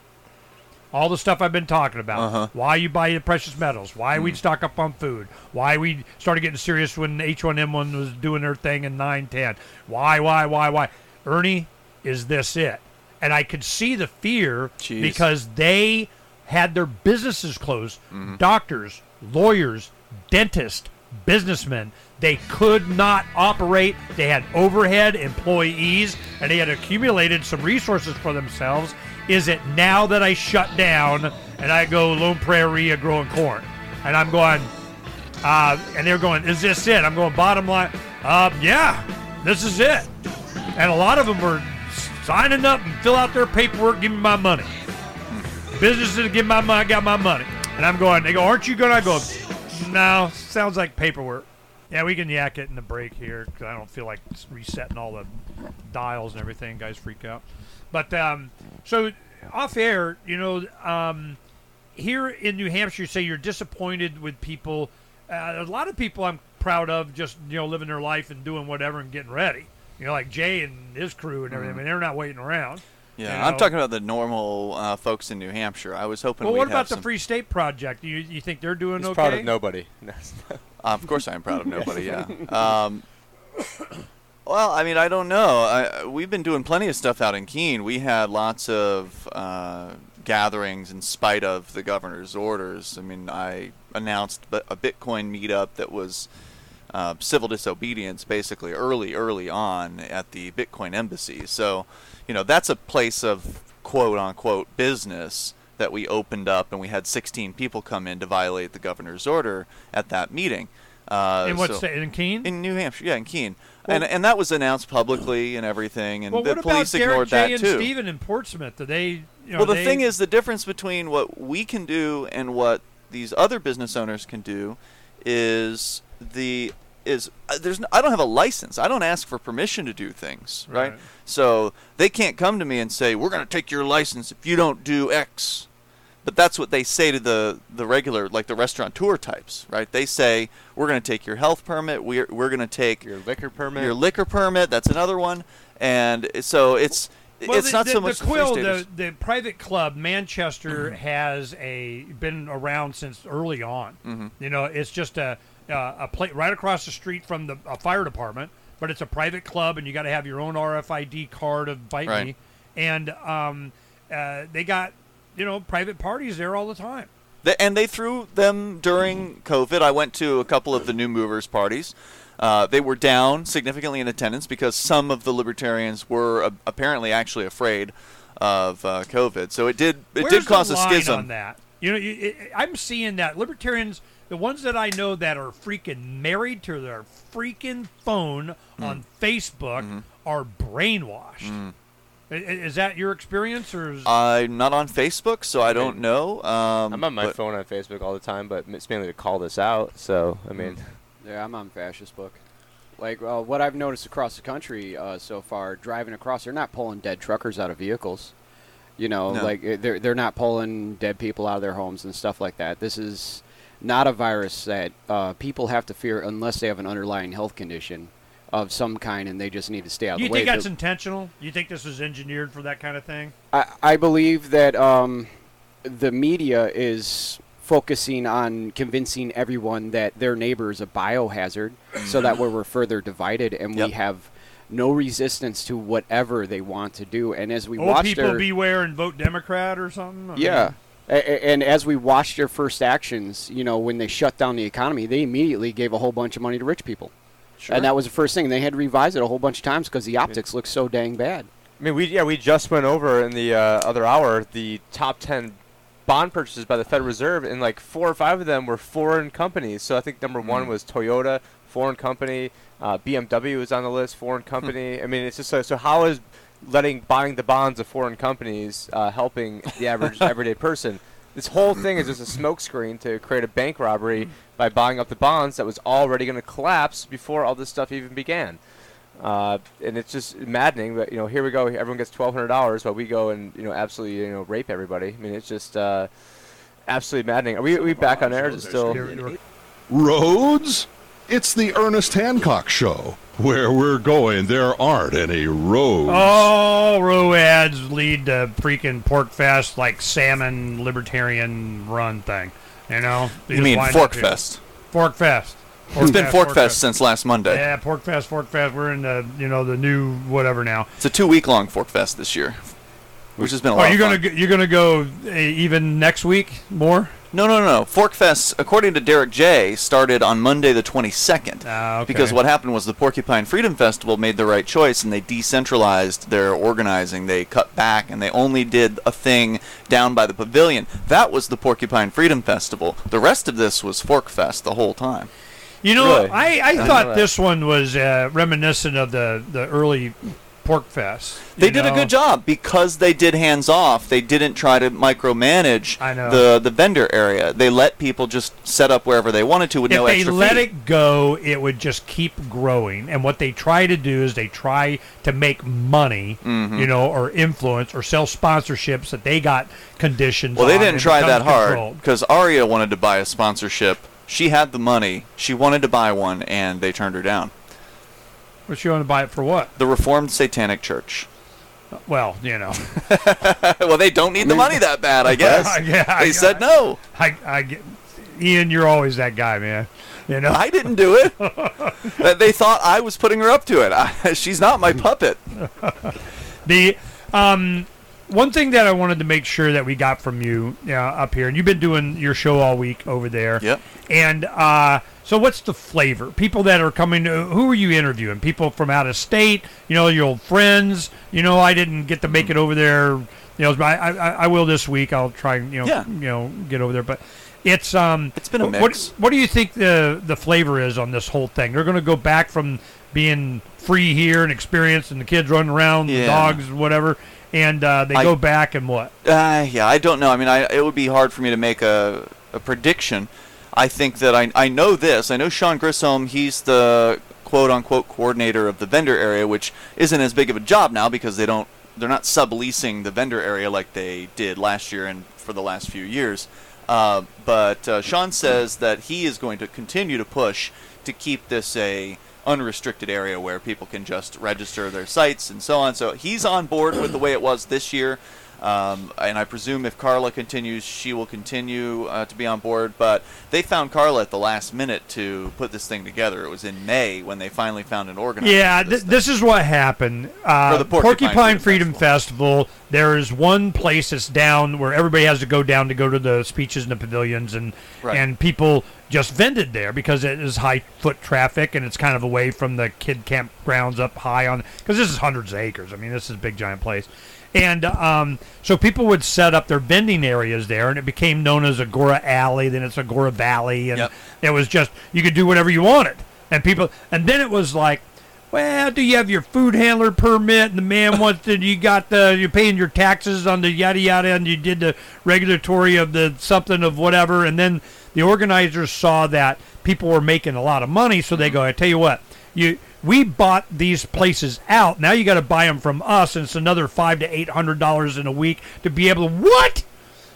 All the stuff I've been talking about. Why you buy the precious metals. Why we stock up on food. Why we started getting serious when H1N1 was doing their thing in 9/10. Why? Ernie, is this it? And I could see the fear because they had their businesses closed. Doctors, lawyers, dentists, businessmen. They could not operate. They had overhead employees, and they had accumulated some resources for themselves. Is it now that I shut down and I go Lone Prairie growing corn? And I'm going, and they're going, is this it? I'm going, bottom line, yeah, this is it. And a lot of them were signing up and fill out their paperwork, give me my money. Businesses give my money, I got my money. And I'm going, they go, aren't you going to? I go, no, sounds like paperwork. Yeah, we can yak it in the break here because I don't feel like resetting all the dials and everything. Guys freak out. But so off air, here in New Hampshire, you say you're disappointed with people. A lot of people I'm proud of just, living their life and doing whatever and getting ready. Like Jay and his crew and everything. I mean, they're not waiting around. Yeah, I'm talking about the normal folks in New Hampshire. I was hoping. Well, what about the Free State Project? You think they're doing He's okay? Proud of nobody. Of course, I am proud of nobody. Yeah. Well, I mean, I don't know. We've been doing plenty of stuff out in Keene. We had lots of gatherings in spite of the governor's orders. I mean, I announced a Bitcoin meetup that was civil disobedience, basically early on at the Bitcoin embassy. So, that's a place of quote-unquote business that we opened up, and we had 16 people come in to violate the governor's order at that meeting. In what state? In Keene? In New Hampshire, yeah, in Keene. Well, and that was announced publicly and everything, and the police ignored that too. What about Derek, Jay, and Stephen in Portsmouth? Do they? Well, the thing is, the difference between what we can do and what these other business owners can do is I don't have a license. I don't ask for permission to do things, right? So they can't come to me and say, we're going to take your license if you don't do X. But that's what they say to the regular, like the restaurateur types, right? They say, we're going to take your health permit. We're going to take your liquor permit. Your liquor permit. That's another one. And so it's not so much the Quill, the private club, Manchester has been around since early on. It's just a plate right across the street from the fire department, but it's a private club, and you got to have your own RFID card of Bite Me. And they got private parties there all the time. And they threw them during COVID. I went to a couple of the New Movers parties. They were down significantly in attendance because some of the libertarians were apparently actually afraid of COVID. So it did cause a schism. On that? I'm seeing that libertarians, the ones that I know that are freaking married to their freaking phone on Facebook, are brainwashed. Is that your experience, or? I'm not on Facebook, so I don't know. I'm on my phone on Facebook all the time, but it's mainly to call this out. So I mean, yeah, I'm on Fascist Book. Like what I've noticed across the country so far, driving across, they're not pulling dead truckers out of vehicles. Like they're not pulling dead people out of their homes and stuff like that. This is not a virus that people have to fear unless they have an underlying health condition of some kind and they just need to stay out of You the way. think that's intentional? You think this was engineered for that kind of thing? I believe that the media is focusing on convincing everyone that their neighbor is a biohazard so that we're further divided and we have no resistance to whatever they want to do. And as we watch people beware and vote Democrat or something? And as we watched their first actions, when they shut down the economy, they immediately gave a whole bunch of money to rich people. Sure. And that was the first thing. They had to revise it a whole bunch of times because the optics looked so dang bad. I mean, we just went over in the other hour the top 10 bond purchases by the Federal Reserve, and like 4 or 5 of them were foreign companies. So I think number one was Toyota, foreign company. BMW is on the list, foreign company. I mean, it's just so how is buying the bonds of foreign companies helping the average everyday person? This whole thing is just a smokescreen to create a bank robbery by buying up the bonds that was already going to collapse before all this stuff even began. And it's just maddening that, here we go, everyone gets $1,200 while we go and, absolutely, rape everybody. I mean, it's just absolutely maddening. Are we back on air? Is it still... Roads? It's the Ernest Hancock Show. Where we're going, there aren't any roads. Oh, roads lead to freaking Pork Fest, like salmon libertarian run thing. You mean Fork Fest? Fork Fest. It's been Fork Fest since last Monday. Yeah, Pork Fest. We're in the the new whatever now. It's a 2-week-long Fork Fest this year, which has been a lot of fun. You're gonna go even next week more? No. Fork Fest, according to Derek J., started on Monday the 22nd. Okay. Because what happened was the Porcupine Freedom Festival made the right choice, and they decentralized their organizing. They cut back, and they only did a thing down by the pavilion. That was the Porcupine Freedom Festival. The rest of this was Fork Fest the whole time. Really? I thought this one was reminiscent of the early Pork Fest. They did a good job because they did hands off. They didn't try to micromanage the vendor area. They let people just set up wherever they wanted to with no extra fee. If they let it go, it would just keep growing. And what they try to do is they try to make money, or influence or sell sponsorships that they got conditions. Well, they didn't try that hard because Aria wanted to buy a sponsorship. She had the money. She wanted to buy one, and they turned her down. But you want to buy it for what? The Reformed Satanic Church. Well, well, they don't need the money that bad, I guess. They said no. Ian, you're always that guy, man. I didn't do it. They thought I was putting her up to it. She's not my puppet. The one thing that I wanted to make sure that we got from you up here, and you've been doing your show all week over there. Yep. And so what's the flavor? People that are coming, who are you interviewing? People from out of state, your old friends. I didn't get to make it over there. I will this week. I'll try, get over there. But it's been a mix. What do you think the flavor is on this whole thing? They're going to go back from being free here and experienced and the kids running around, the dogs, whatever. And they go back and what? I don't know. I mean, it would be hard for me to make a prediction. I think that I know this. I know Sean Grissom, he's the quote-unquote coordinator of the vendor area, which isn't as big of a job now because they're not subleasing the vendor area like they did last year and for the last few years. But Sean says that he is going to continue to push to keep this a unrestricted area where people can just register their sites and so on. So he's on board with the way it was this year. And I presume if Carla continues, she will continue to be on board. But they found Carla at the last minute to put this thing together. It was in May when they finally found an organizer. Yeah, this is what happened. For the Porcupine Freedom Festival, there is one place that's down where everybody has to go down to go to the speeches and the pavilions, and people just vended there because it is high foot traffic and it's kind of away from the kid campgrounds up high on, because this is hundreds of acres. I mean, this is a big giant place. And so people would set up their vending areas there, and it became known as Agora Alley. Then it's Agora Valley, and it was just you could do whatever you wanted. And then it was like, well, do you have your food handler permit? And the man wants to. You're paying your taxes on the yada yada, and you did the regulatory of the something of whatever. And then the organizers saw that people were making a lot of money, so they go, I tell you what, we bought these places out. Now you got to buy them from us, and it's another $500 to $800 in a week to be able to what?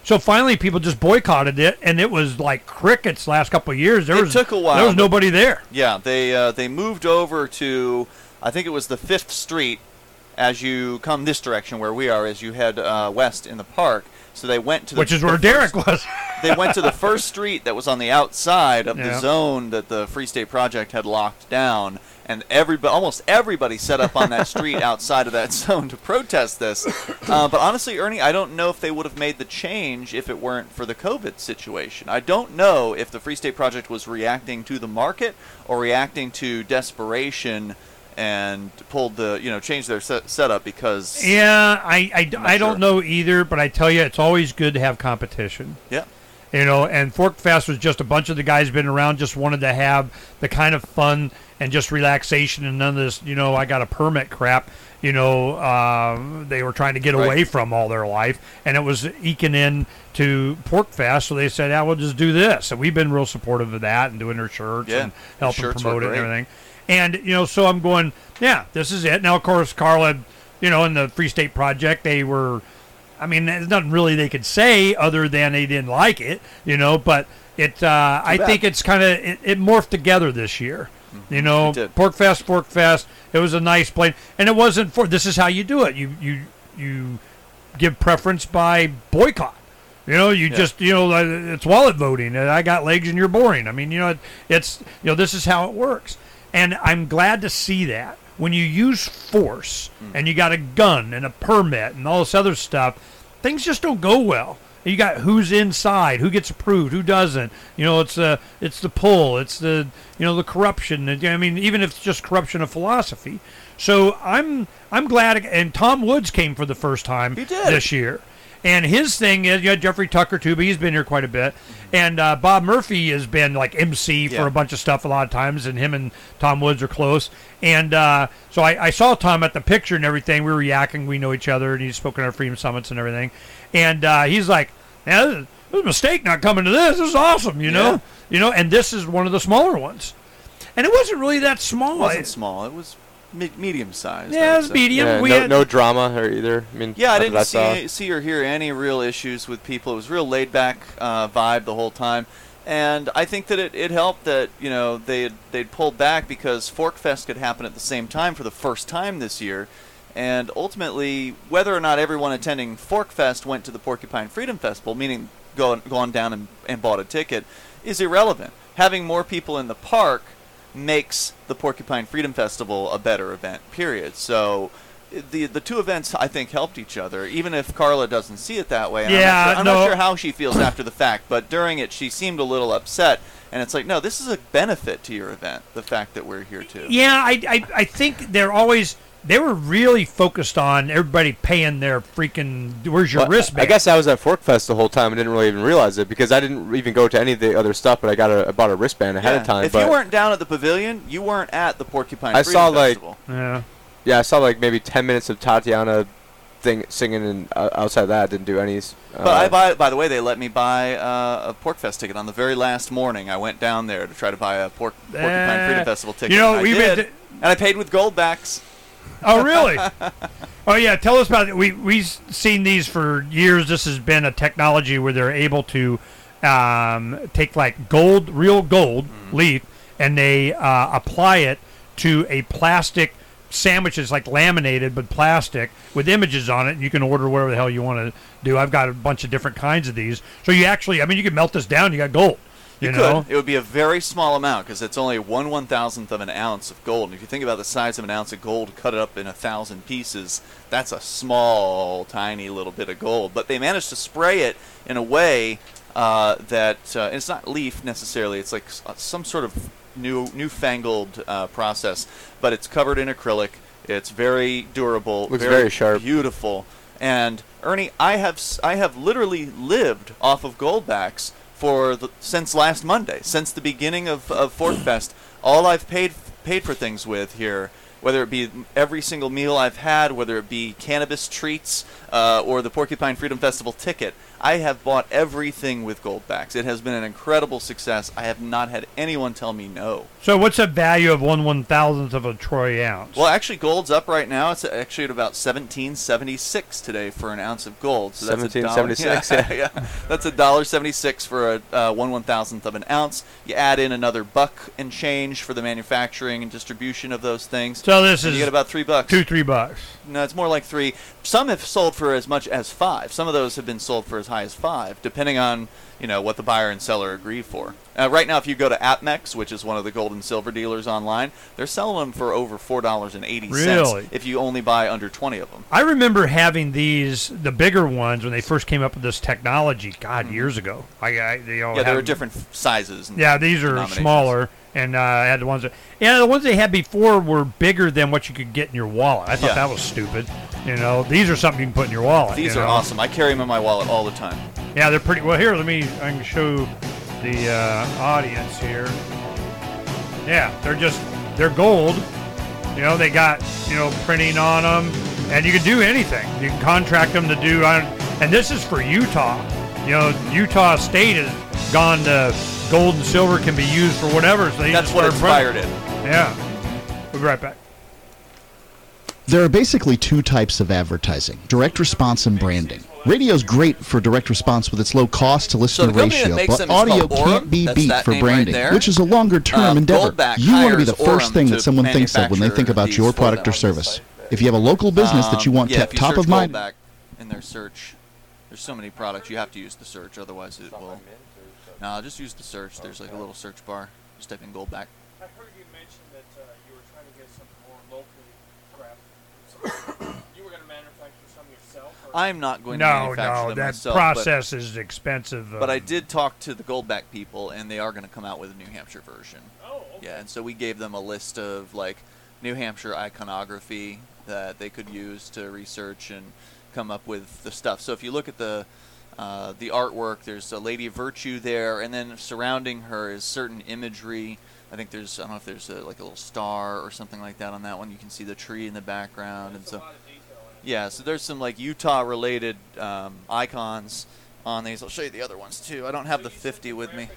So finally, people just boycotted it, and it was like crickets last couple of years. It took a while. There was nobody there. Yeah, they moved over to, I think it was the 5th Street as you come this direction where we are, as you head west in the park. So they went to which is where Derek was. They went to the first street that was on the outside of the zone that the Free State Project had locked down, and almost everybody set up on that street outside of that zone to protest this. But honestly, Ernie, I don't know if they would have made the change if it weren't for the COVID situation. I don't know if the Free State Project was reacting to the market or reacting to desperation and changed their setup because... Yeah, I don't know either, but I tell you, it's always good to have competition. Yeah. And Fork Fest was just a bunch of the guys been around, just wanted to have the kind of fun and just relaxation and none of this, I got a permit crap, they were trying to get away from all their life, and it was eking in to Pork Fest, so they said, we'll just do this. And we've been real supportive of that and doing their shirts and helping promote it and everything. And, so I'm going, this is it. Now, of course, Carla, in the Free State Project, they were, there's nothing really they could say other than they didn't like it, but I think it's kind of, it morphed together this year. Pork Fest, it was a nice place. And it wasn't this is how you do it. You give preference by boycott. Just, it's wallet voting. I got legs and you're boring. This is how it works. And I'm glad to see that. When you use force and you got a gun and a permit and all this other stuff, things just don't go well. You got who's inside, who gets approved, who doesn't. It's the pull, it's the the corruption. Even if it's just corruption of philosophy. So I'm glad. And Tom Woods came for the first time this year. And his thing is, you had Jeffrey Tucker, too, but he's been here quite a bit. And Bob Murphy has been, like, MC for a bunch of stuff a lot of times, and him and Tom Woods are close. And so I saw Tom at the picture and everything. We were yakking. We know each other, and he's spoken at our Freedom Summits and everything. And he's like, this was a mistake not coming to this. This is awesome, you know? And this is one of the smaller ones. And it wasn't really that small. It wasn't small. It was medium sized. Yeah, it was medium. Yeah, no drama or either. I didn't see or hear any real issues with people. It was a real laid back vibe the whole time, and I think that it helped that they'd pulled back because Fork Fest could happen at the same time for the first time this year, and ultimately whether or not everyone attending Fork Fest went to the Porcupine Freedom Festival, meaning gone down and bought a ticket, is irrelevant. Having more people in the park makes the Porcupine Freedom Festival a better event, period. So the two events, I think, helped each other, even if Carla doesn't see it that way. I'm not sure how she feels after the fact, but during it she seemed a little upset, and it's like, no, this is a benefit to your event, the fact that we're here too. Yeah, I think they were really focused on everybody paying their freaking, where's your wristband? I guess I was at Fork Fest the whole time and didn't really even realize it because I didn't even go to any of the other stuff, but I bought a wristband ahead of time. If you weren't down at the pavilion, you weren't at the Porcupine Freedom Festival. I saw like maybe 10 minutes of Tatiana singing, and outside of that, I didn't do any. But by the way, they let me buy a Pork Fest ticket on the very last morning. I went down there to try to buy a Porcupine Freedom Festival ticket. And I paid with goldbacks. Oh, really? Oh, yeah. Tell us about it. We've seen these for years. This has been a technology where they're able to take like real gold leaf, and they apply it to a plastic sandwich. It's like laminated, but plastic with images on it, and you can order whatever the hell you want to do. I've got a bunch of different kinds of these. So you actually, you can melt this down. You got gold. You know? It would be a very small amount because it's only 1/1000th of an ounce of gold. And if you think about the size of an ounce of gold, cut it up in 1,000 pieces, that's a small, tiny little bit of gold. But they managed to spray it in a way that it's not leaf necessarily. It's like some sort of newfangled process, but it's covered in acrylic. It's very durable. Looks very sharp. Beautiful. And Ernie, I have literally lived off of goldbacks since last Monday, since the beginning of Fork Fest. All I've paid for things with here, whether it be every single meal I've had, whether it be cannabis treats or the Porcupine Freedom Festival ticket, I have bought everything with gold backs. It has been an incredible success. I have not had anyone tell me no. So what's the value of 1/1000th of a troy ounce? Well, actually, gold's up right now. It's actually at about $17.76 today for an ounce of gold. So that's $17.76. Yeah. That's $1.76 for a 1/1000th of an ounce. You add in another buck and change for the manufacturing and distribution of those things. So this and is you get about $3. $2-3. No, it's more like 3. Some have sold for as much as 5. Some of those have been sold for as high as 5, depending on what the buyer and seller agree for. Right now, if you go to APMEX, which is one of the gold and silver dealers online, they're selling them for over $4.80 Really? if you only buy under 20 of them. I remember having the bigger ones, when they first came up with this technology, years ago. There are different sizes. And these are smaller, and I had the ones the ones they had before were bigger than what you could get in your wallet. I thought that was stupid. These are something you can put in your wallet. These are awesome. I carry them in my wallet all the time. Yeah, they're pretty. Well, here, I can show the audience here. Yeah, they're gold. They got, printing on them, and you can do anything. You can contract them to do, and this is for Utah. Utah State has gone to gold and silver can be used for whatever. So that's what inspired it. Yeah. We'll be right back. There are basically two types of advertising: direct response and branding. Radio's great for direct response with its low cost to listener ratio, but audio can't be beat for branding, which is a longer-term endeavor. You want to be the first thing that someone thinks of when they think about your product or service. If you have a local business that you want kept top of mind, Goldback in their search, there's so many products you have to use the search, otherwise it will. No, just use the search. There's like a little search bar. Just type in Goldback. I heard you mention that you were trying to get something more locally crafted. You were going to manufacture some yourself? I'm not going to manufacture them myself. No, that process is expensive. But I did talk to the Goldback people, and they are going to come out with a New Hampshire version. Oh, okay. Yeah, and so we gave them a list of New Hampshire iconography that they could use to research and come up with the stuff. So if you look at the artwork, there's a Lady of Virtue there, and then surrounding her is certain imagery. I think I don't know if there's a little star or something like that on that one. You can see the tree in the background, and so so there's some Utah-related icons on these. I'll show you the other ones too. I don't have the 50 with me.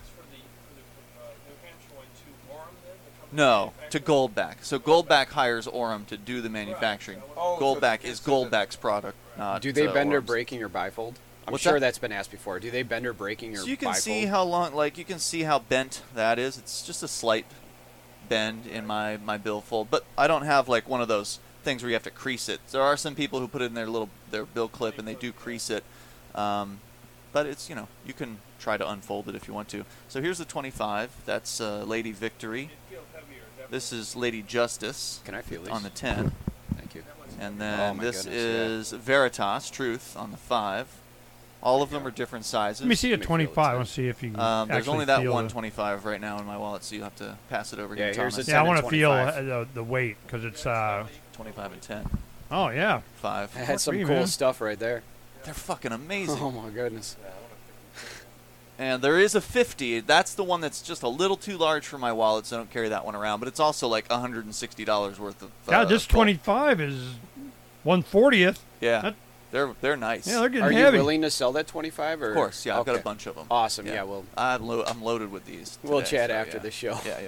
No, to Goldback. So Goldback hires Orem to do the manufacturing. Goldback is Goldback's product. Do they bend or breaking or bifold? I'm sure that's been asked before. Do they bend or breaking or bifold? So you can see how long, you can see how bent that is. It's just a slight bend in my billfold, but I don't have one of those things where you have to crease it. There are some people who put it in their bill clip and they do crease it, but it's you can try to unfold it if you want to. So here's the 25. That's Lady Victory. This is Lady Justice. Can I feel these? On the 10. Thank you. And then this is Veritas, Truth, on the 5. All of them are different sizes. Let me see a 25. Let's see if you can there's only that feel 125 right now in my wallet, so you have to pass it over here, here's Thomas. the I want to feel the weight because it's 25 and 10. Oh yeah, 5. That had some cool stuff right there. They're fucking amazing. Oh my goodness. And there is a 50. That's the one that's just a little too large for my wallet, so I don't carry that one around. But it's also $160 worth of. Yeah, this 25 is 1/40th. Yeah, they're nice. Yeah, they're getting Are heavy. you willing to sell that 25? Or? Of course, yeah. I've got a bunch of them. Awesome. Yeah, well, I'm loaded with these. We'll today, chat after the show. Yeah.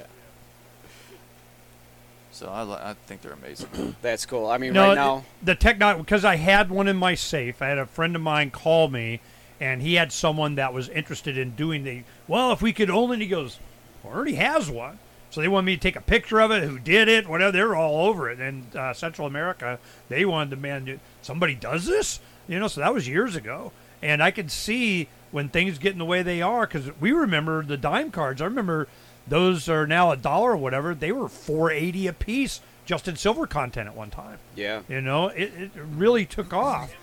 So I think they're amazing. That's cool. I mean, right now the technology, because I had one in my safe. I had a friend of mine call me, and he had someone that was interested in doing if we could only, and he goes, already has one. So they wanted me to take a picture of it, who did it, whatever. They were all over it. And Central America, they wanted to, somebody does this? So that was years ago. And I could see when things get in the way they are, because we remember the dime cards. I remember those are now $1 or whatever. They were $4.80 a piece just in silver content at one time. Yeah. It really took off.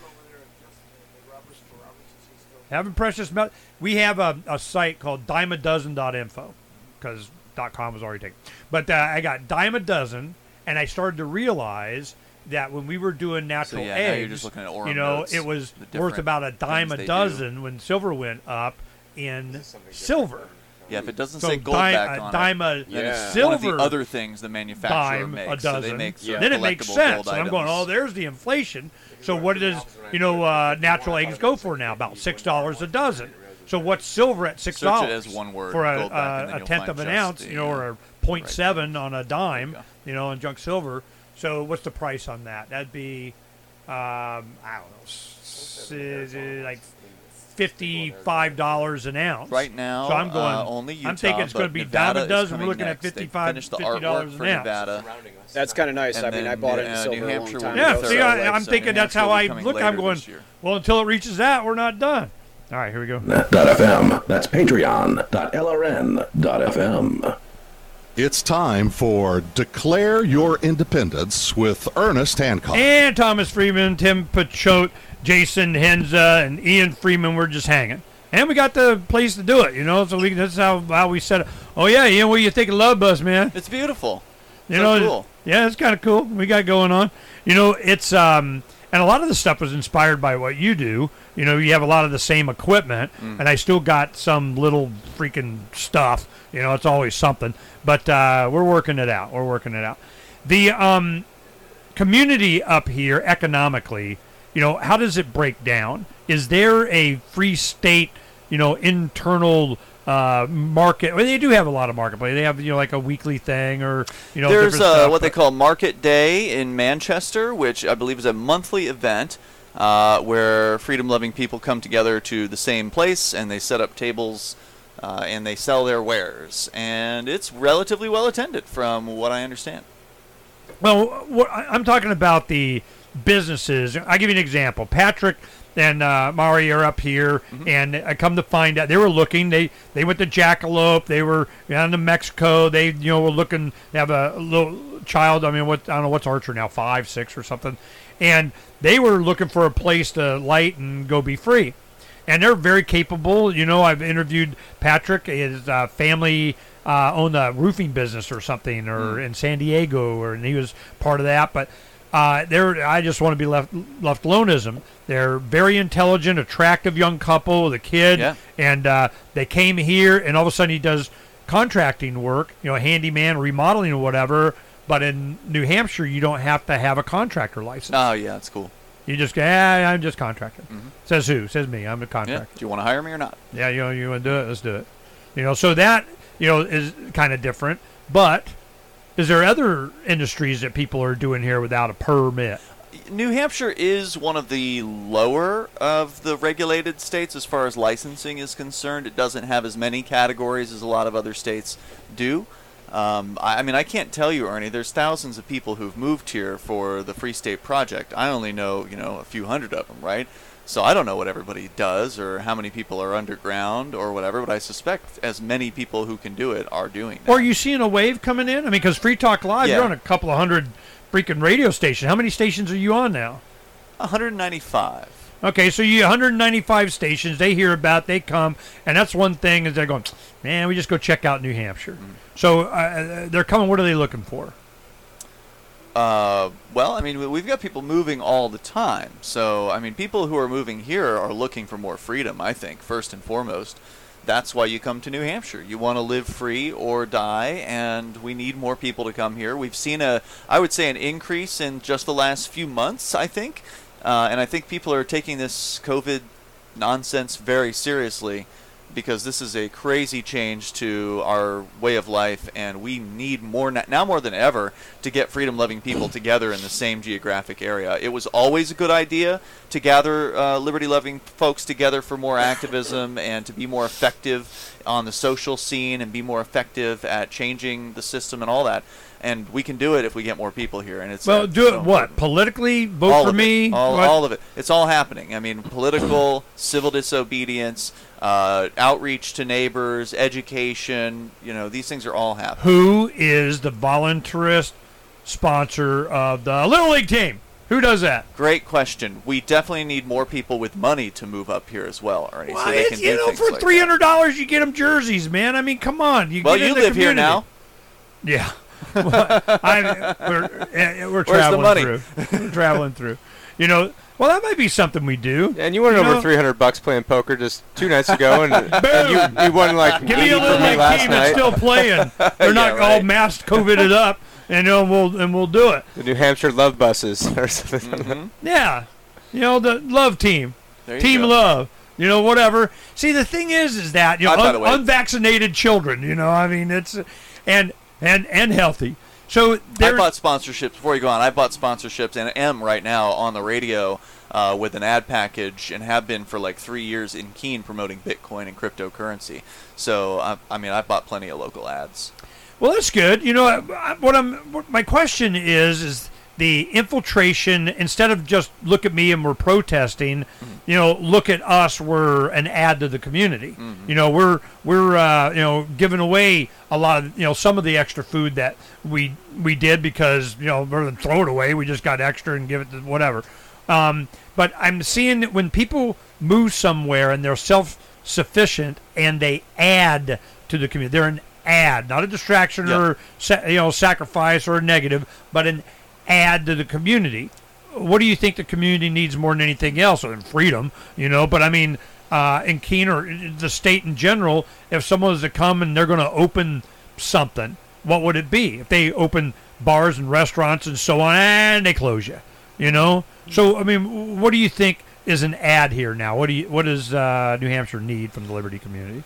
Having precious metal. We have a site called dimeadozen.info because .com was already taken. But I got Dime a Dozen, and I started to realize that when we were doing natural eggs, now you're just looking at Orem notes, it was worth about a dime a dozen when silver went up in silver. Yeah, if it doesn't So say gold backed on dime it, a then it's silver one of the other things the manufacturer dime makes. a dozen. So they make Then it makes collectible sense. gold And I'm items. going, oh, there's the inflation. So what does natural eggs go for now? About $6 a dozen. So what's silver at $6? Search it as one word, for gold back, and then a you'll tenth find of an just ounce, the, or a 0.7 on a dime, There you on junk silver. So what's the price on that? That'd be, I don't know, like $55 an ounce. Right now, so I'm going. only Utah, I'm thinking it's going to be dime a dozen. We're looking at $50 an ounce. Nevada. That's kind of nice. And I mean, then I bought it in New silver a long Hampshire time will Yeah, ago. see, so, I'm thinking that's how I coming look. later I'm going, this year. well, until it reaches that, we're not done. All right, here we go. .fm. That's patreon.lrn.fm. It's time for Declare Your Independence with Ernest Hancock. And Thomas Freeman, Tim Pachote, Jason Henza, and Ian Freeman were just hanging. And we got the place to do it, so that's how we set it. Oh, yeah, Ian, what do you think of Love Bus, man? It's beautiful. Cool. Yeah, it's kind of cool. We got going on. It's and a lot of the stuff was inspired by what you do. You have a lot of the same equipment, and I still got some little freaking stuff. It's always something. But we're working it out. The community up here economically, how does it break down? Is there a free state, internal market? Well, they do have a lot of marketplace. They have, like a weekly thing or, There's stuff, what they call Market Day in Manchester, which I believe is a monthly event where freedom-loving people come together to the same place and they set up tables and they sell their wares. And it's relatively well attended from what I understand. Well, I'm talking about the businesses. I'll give you an example. Patrick and Mari are up here, and I come to find out they were looking. They went to Jackalope. They were down to Mexico. They were looking. They have a little child. I mean, I don't know what's Archer now, 5, 6 or something, and they were looking for a place to light and go be free. And they're very capable. I've interviewed Patrick. His family owned a roofing business or something, or in San Diego, and he was part of that. But I just want to be left aloneism. They're very intelligent, attractive young couple with a kid, and they came here, and all of a sudden he does contracting work, handyman, remodeling or whatever. But in New Hampshire, you don't have to have a contractor license. Oh, yeah, that's cool. You just go, I'm just contracting. Says who? Says me. I'm a contractor. Yeah. Do you want to hire me or not? Yeah, you want to do it? Let's do it. So that, is kind of different. But is there other industries that people are doing here without a permit? New Hampshire is one of the lower of the regulated states as far as licensing is concerned. It doesn't have as many categories as a lot of other states do. I can't tell you, Ernie, there's thousands of people who've moved here for the Free State Project. I only know, a few hundred of them, right? So I don't know what everybody does or how many people are underground or whatever, but I suspect as many people who can do it are doing that. Or are you seeing a wave coming in? Because Free Talk Live, you're on a couple of hundred freaking radio stations. How many stations are you on now? 195. Okay, so you 195 stations. They hear about, they come, and that's one thing is they're going, man, we just go check out New Hampshire. So they're coming. What are they looking for? We've got people moving all the time. So, people who are moving here are looking for more freedom, I think, first and foremost. That's why you come to New Hampshire. You want to live free or die, and we need more people to come here. We've seen an increase in just the last few months, I think. And I think people are taking this COVID nonsense very seriously because this is a crazy change to our way of life, and we need more now more than ever to get freedom-loving people together in the same geographic area. It was always a good idea to gather liberty-loving folks together for more activism and to be more effective on the social scene and be more effective at changing the system and all that. And we can do it if we get more people here. And it's do it what? Politically? Vote for me? All of it. It's all happening. Political, civil disobedience, outreach to neighbors, education. These things are all happening. Who is the voluntarist sponsor of the Little League team? Who does that? Great question. We definitely need more people with money to move up here as well, Ernie. Well, so they can do things for like $300 you get them jerseys, man. Come on. You live here now. Yeah. We're traveling through. We're traveling through. You know, well, that might be something we do. And you won over $300 playing poker just 2 nights ago, and you won like give me a little like team that's still playing. They're not all masked, COVIDed up, and we'll do it. The New Hampshire Love Buses or something. Mm-hmm. Yeah, you know, the love team, Team go. Love. You know, whatever. See, the thing is that, you know, unvaccinated children, you know, I mean, it's, and healthy. So I bought sponsorships, before you go on, I bought sponsorships and am right now on the radio with an ad package and have been for like 3 years in Keene promoting Bitcoin and cryptocurrency. So, I mean, I bought plenty of local ads. Well, that's good. You know, my question is the infiltration, instead of just look at me and we're protesting, you know, look at us, we're an ad to the community. You know, we're you know, giving away a lot of, you know, some of the extra food that we did because, you know, rather than throw it away, we just got extra and give it to whatever. But I'm seeing that when people move somewhere and they're self-sufficient and they add to the community, they're an ad, not a distraction or you know, sacrifice or a negative, but an add to the community. What do you think the community needs more than anything else, other than freedom? You know, but I mean, in Keene or the state in general, if someone was to come and they're going to open something, what would it be? If they open bars and restaurants and so on, and they close you, you know? So, I mean, what do you think is an ad here now? What does New Hampshire need from the Liberty community?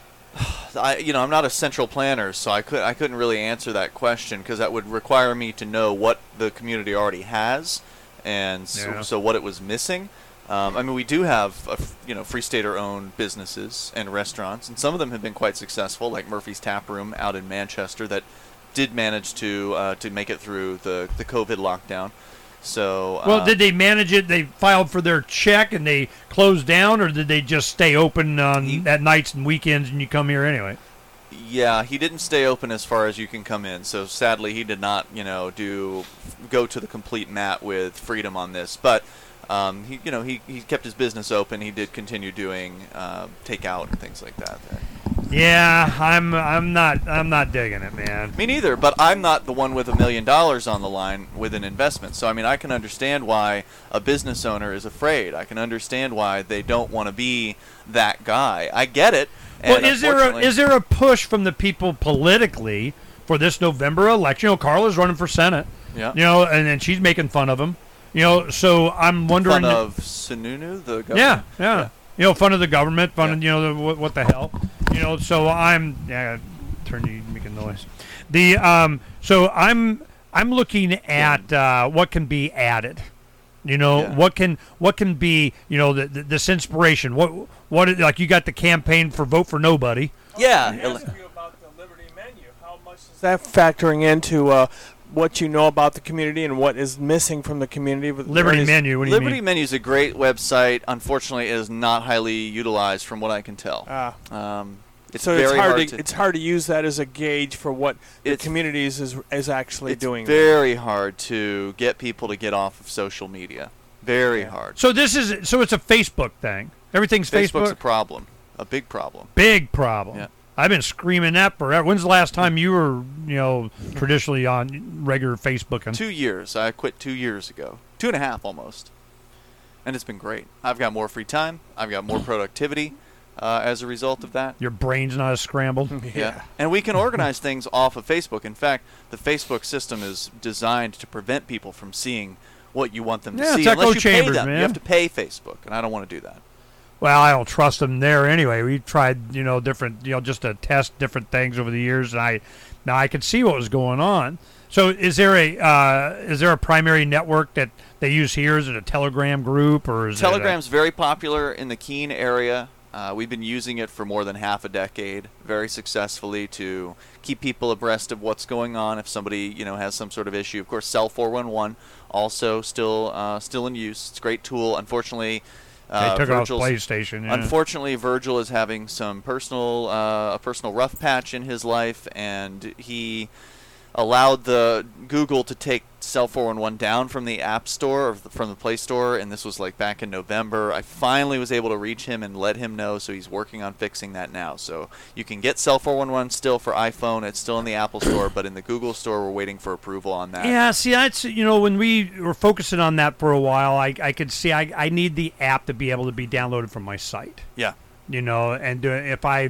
I'm not a central planner, so I couldn't really answer that question because that would require me to know what the community already has, and so what it was missing. I mean, we do have Free Stater-owned businesses and restaurants, and some of them have been quite successful, like Murphy's Tap Room out in Manchester that did manage to make it through the COVID lockdown. So well, did they manage it? They filed for their check and they closed down, or did they just stay open at nights and weekends and you come here anyway? Yeah, he didn't stay open as far as you can come in. So sadly, he did not, go to the complete mat with freedom on this. But he kept his business open. He did continue doing takeout and things like that. Yeah, I'm not digging it, man. Me neither, but I'm not the one with $1 million on the line with an investment. So I mean, I can understand why a business owner is afraid. I can understand why they don't want to be that guy. I get it. Well, is there a push from the people politically for this November election? You know, Carla's running for Senate. Yeah. You know, and she's making fun of him. You know, so I'm wondering. Fun of Sununu, the government. Yeah. You know, fun of the government, fun of, what the hell. You know, so I'm turn you making noise. So I'm looking at what can be added. You know, what can be, this inspiration. What like you got the campaign for Vote for Nobody. Yeah. I asked you about the Liberty menu. How much is that factoring into what you know about the community and what is missing from the community? With Liberty Menu, what do you mean? Liberty Menu is a great website. Unfortunately, it is not highly utilized from what I can tell. It's hard to use that as a gauge for what the community is actually doing. It's very hard to get people to get off of social media. Very hard. So it's a Facebook thing. Everything's Facebook's Facebook? a problem. A big problem. Big problem. Yeah. I've been screaming that forever. When's the last time you were, traditionally on regular Facebook? 2 years. I quit 2 years ago. 2.5 almost. And it's been great. I've got more free time. I've got more productivity as a result of that. Your brain's not as scrambled. Yeah. And we can organize things off of Facebook. In fact, the Facebook system is designed to prevent people from seeing what you want them to see. It's unless you chambers, pay them. Man. You have to pay Facebook, and I don't want to do that. Well, I don't trust them there anyway. We tried, different, just to test different things over the years, and I could see what was going on. So, is there a primary network that they use here? Is it a Telegram group, or is Telegram's very popular in the Keene area? We've been using it for more than half a decade, very successfully, to keep people abreast of what's going on. If somebody has some sort of issue, of course, Cell 411 also still in use. It's a great tool. Unfortunately. They took it off PlayStation. Yeah. Unfortunately, Virgil is having some a personal rough patch in his life, and he allowed the Google to take Cell 411 down from the App Store or from the Play Store, and this was like back in November. I finally was able to reach him and let him know, so he's working on fixing that now. So you can get Cell 411 still for iPhone. It's still in the Apple Store, but in the Google Store, we're waiting for approval on that. Yeah, see, that's, when we were focusing on that for a while, I could see I need the app to be able to be downloaded from my site. Yeah. And if I,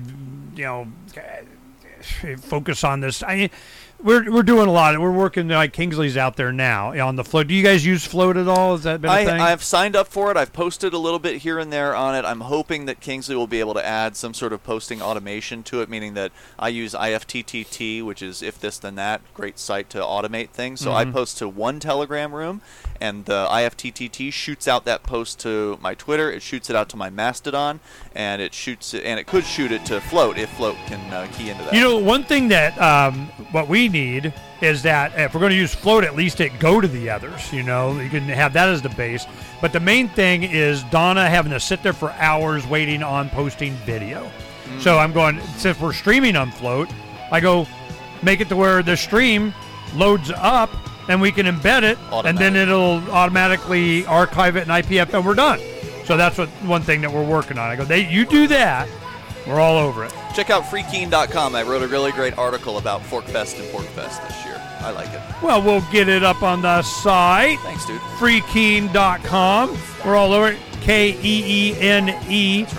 focus on this, we're doing a lot. We're working like Kingsley's out there now on the Float. Do you guys use Float at all? Has that been a thing? I've signed up for it. I've posted a little bit here and there on it. I'm hoping that Kingsley will be able to add some sort of posting automation to it, meaning that I use IFTTT, which is if this then that, great site to automate things. So I post to one Telegram room, and the IFTTT shoots out that post to my Twitter. It shoots it out to my Mastodon, and it could shoot it to Float if Float can key into that. One thing that what we need is that if we're going to use Float, at least it go to the others. You can have that as the base. But the main thing is Donna having to sit there for hours waiting on posting video. So I'm going, since we're streaming on Float, I go make it to where the stream loads up and we can embed it, and then it'll automatically archive it in IPF, and we're done. So that's one thing that we're working on. I go, you do that, we're all over it. Check out freekeen.com. I wrote a really great article about ForkFest and PorkFest this year. I like it. Well, we'll get it up on the site. Thanks, dude. Freekeen.com. We're all over it. KEENE.com.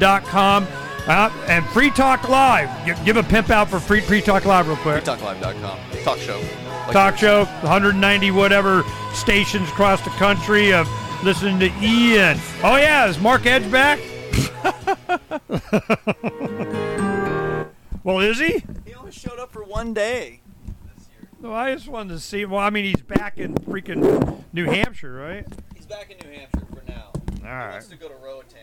And Free Talk Live. Give a pimp out for Free Talk Live real quick. FreeTalkLive.com. Talk show. Talk show. 190 whatever stations across the country of listening to Ian. Oh, yeah. Is Mark Edge back? Well, is he? He only showed up for one day this year. Well, I just wanted to see. Well, I mean, he's back in freaking New Hampshire, right? He's back in New Hampshire for now. All right. He wants to go to Roatan.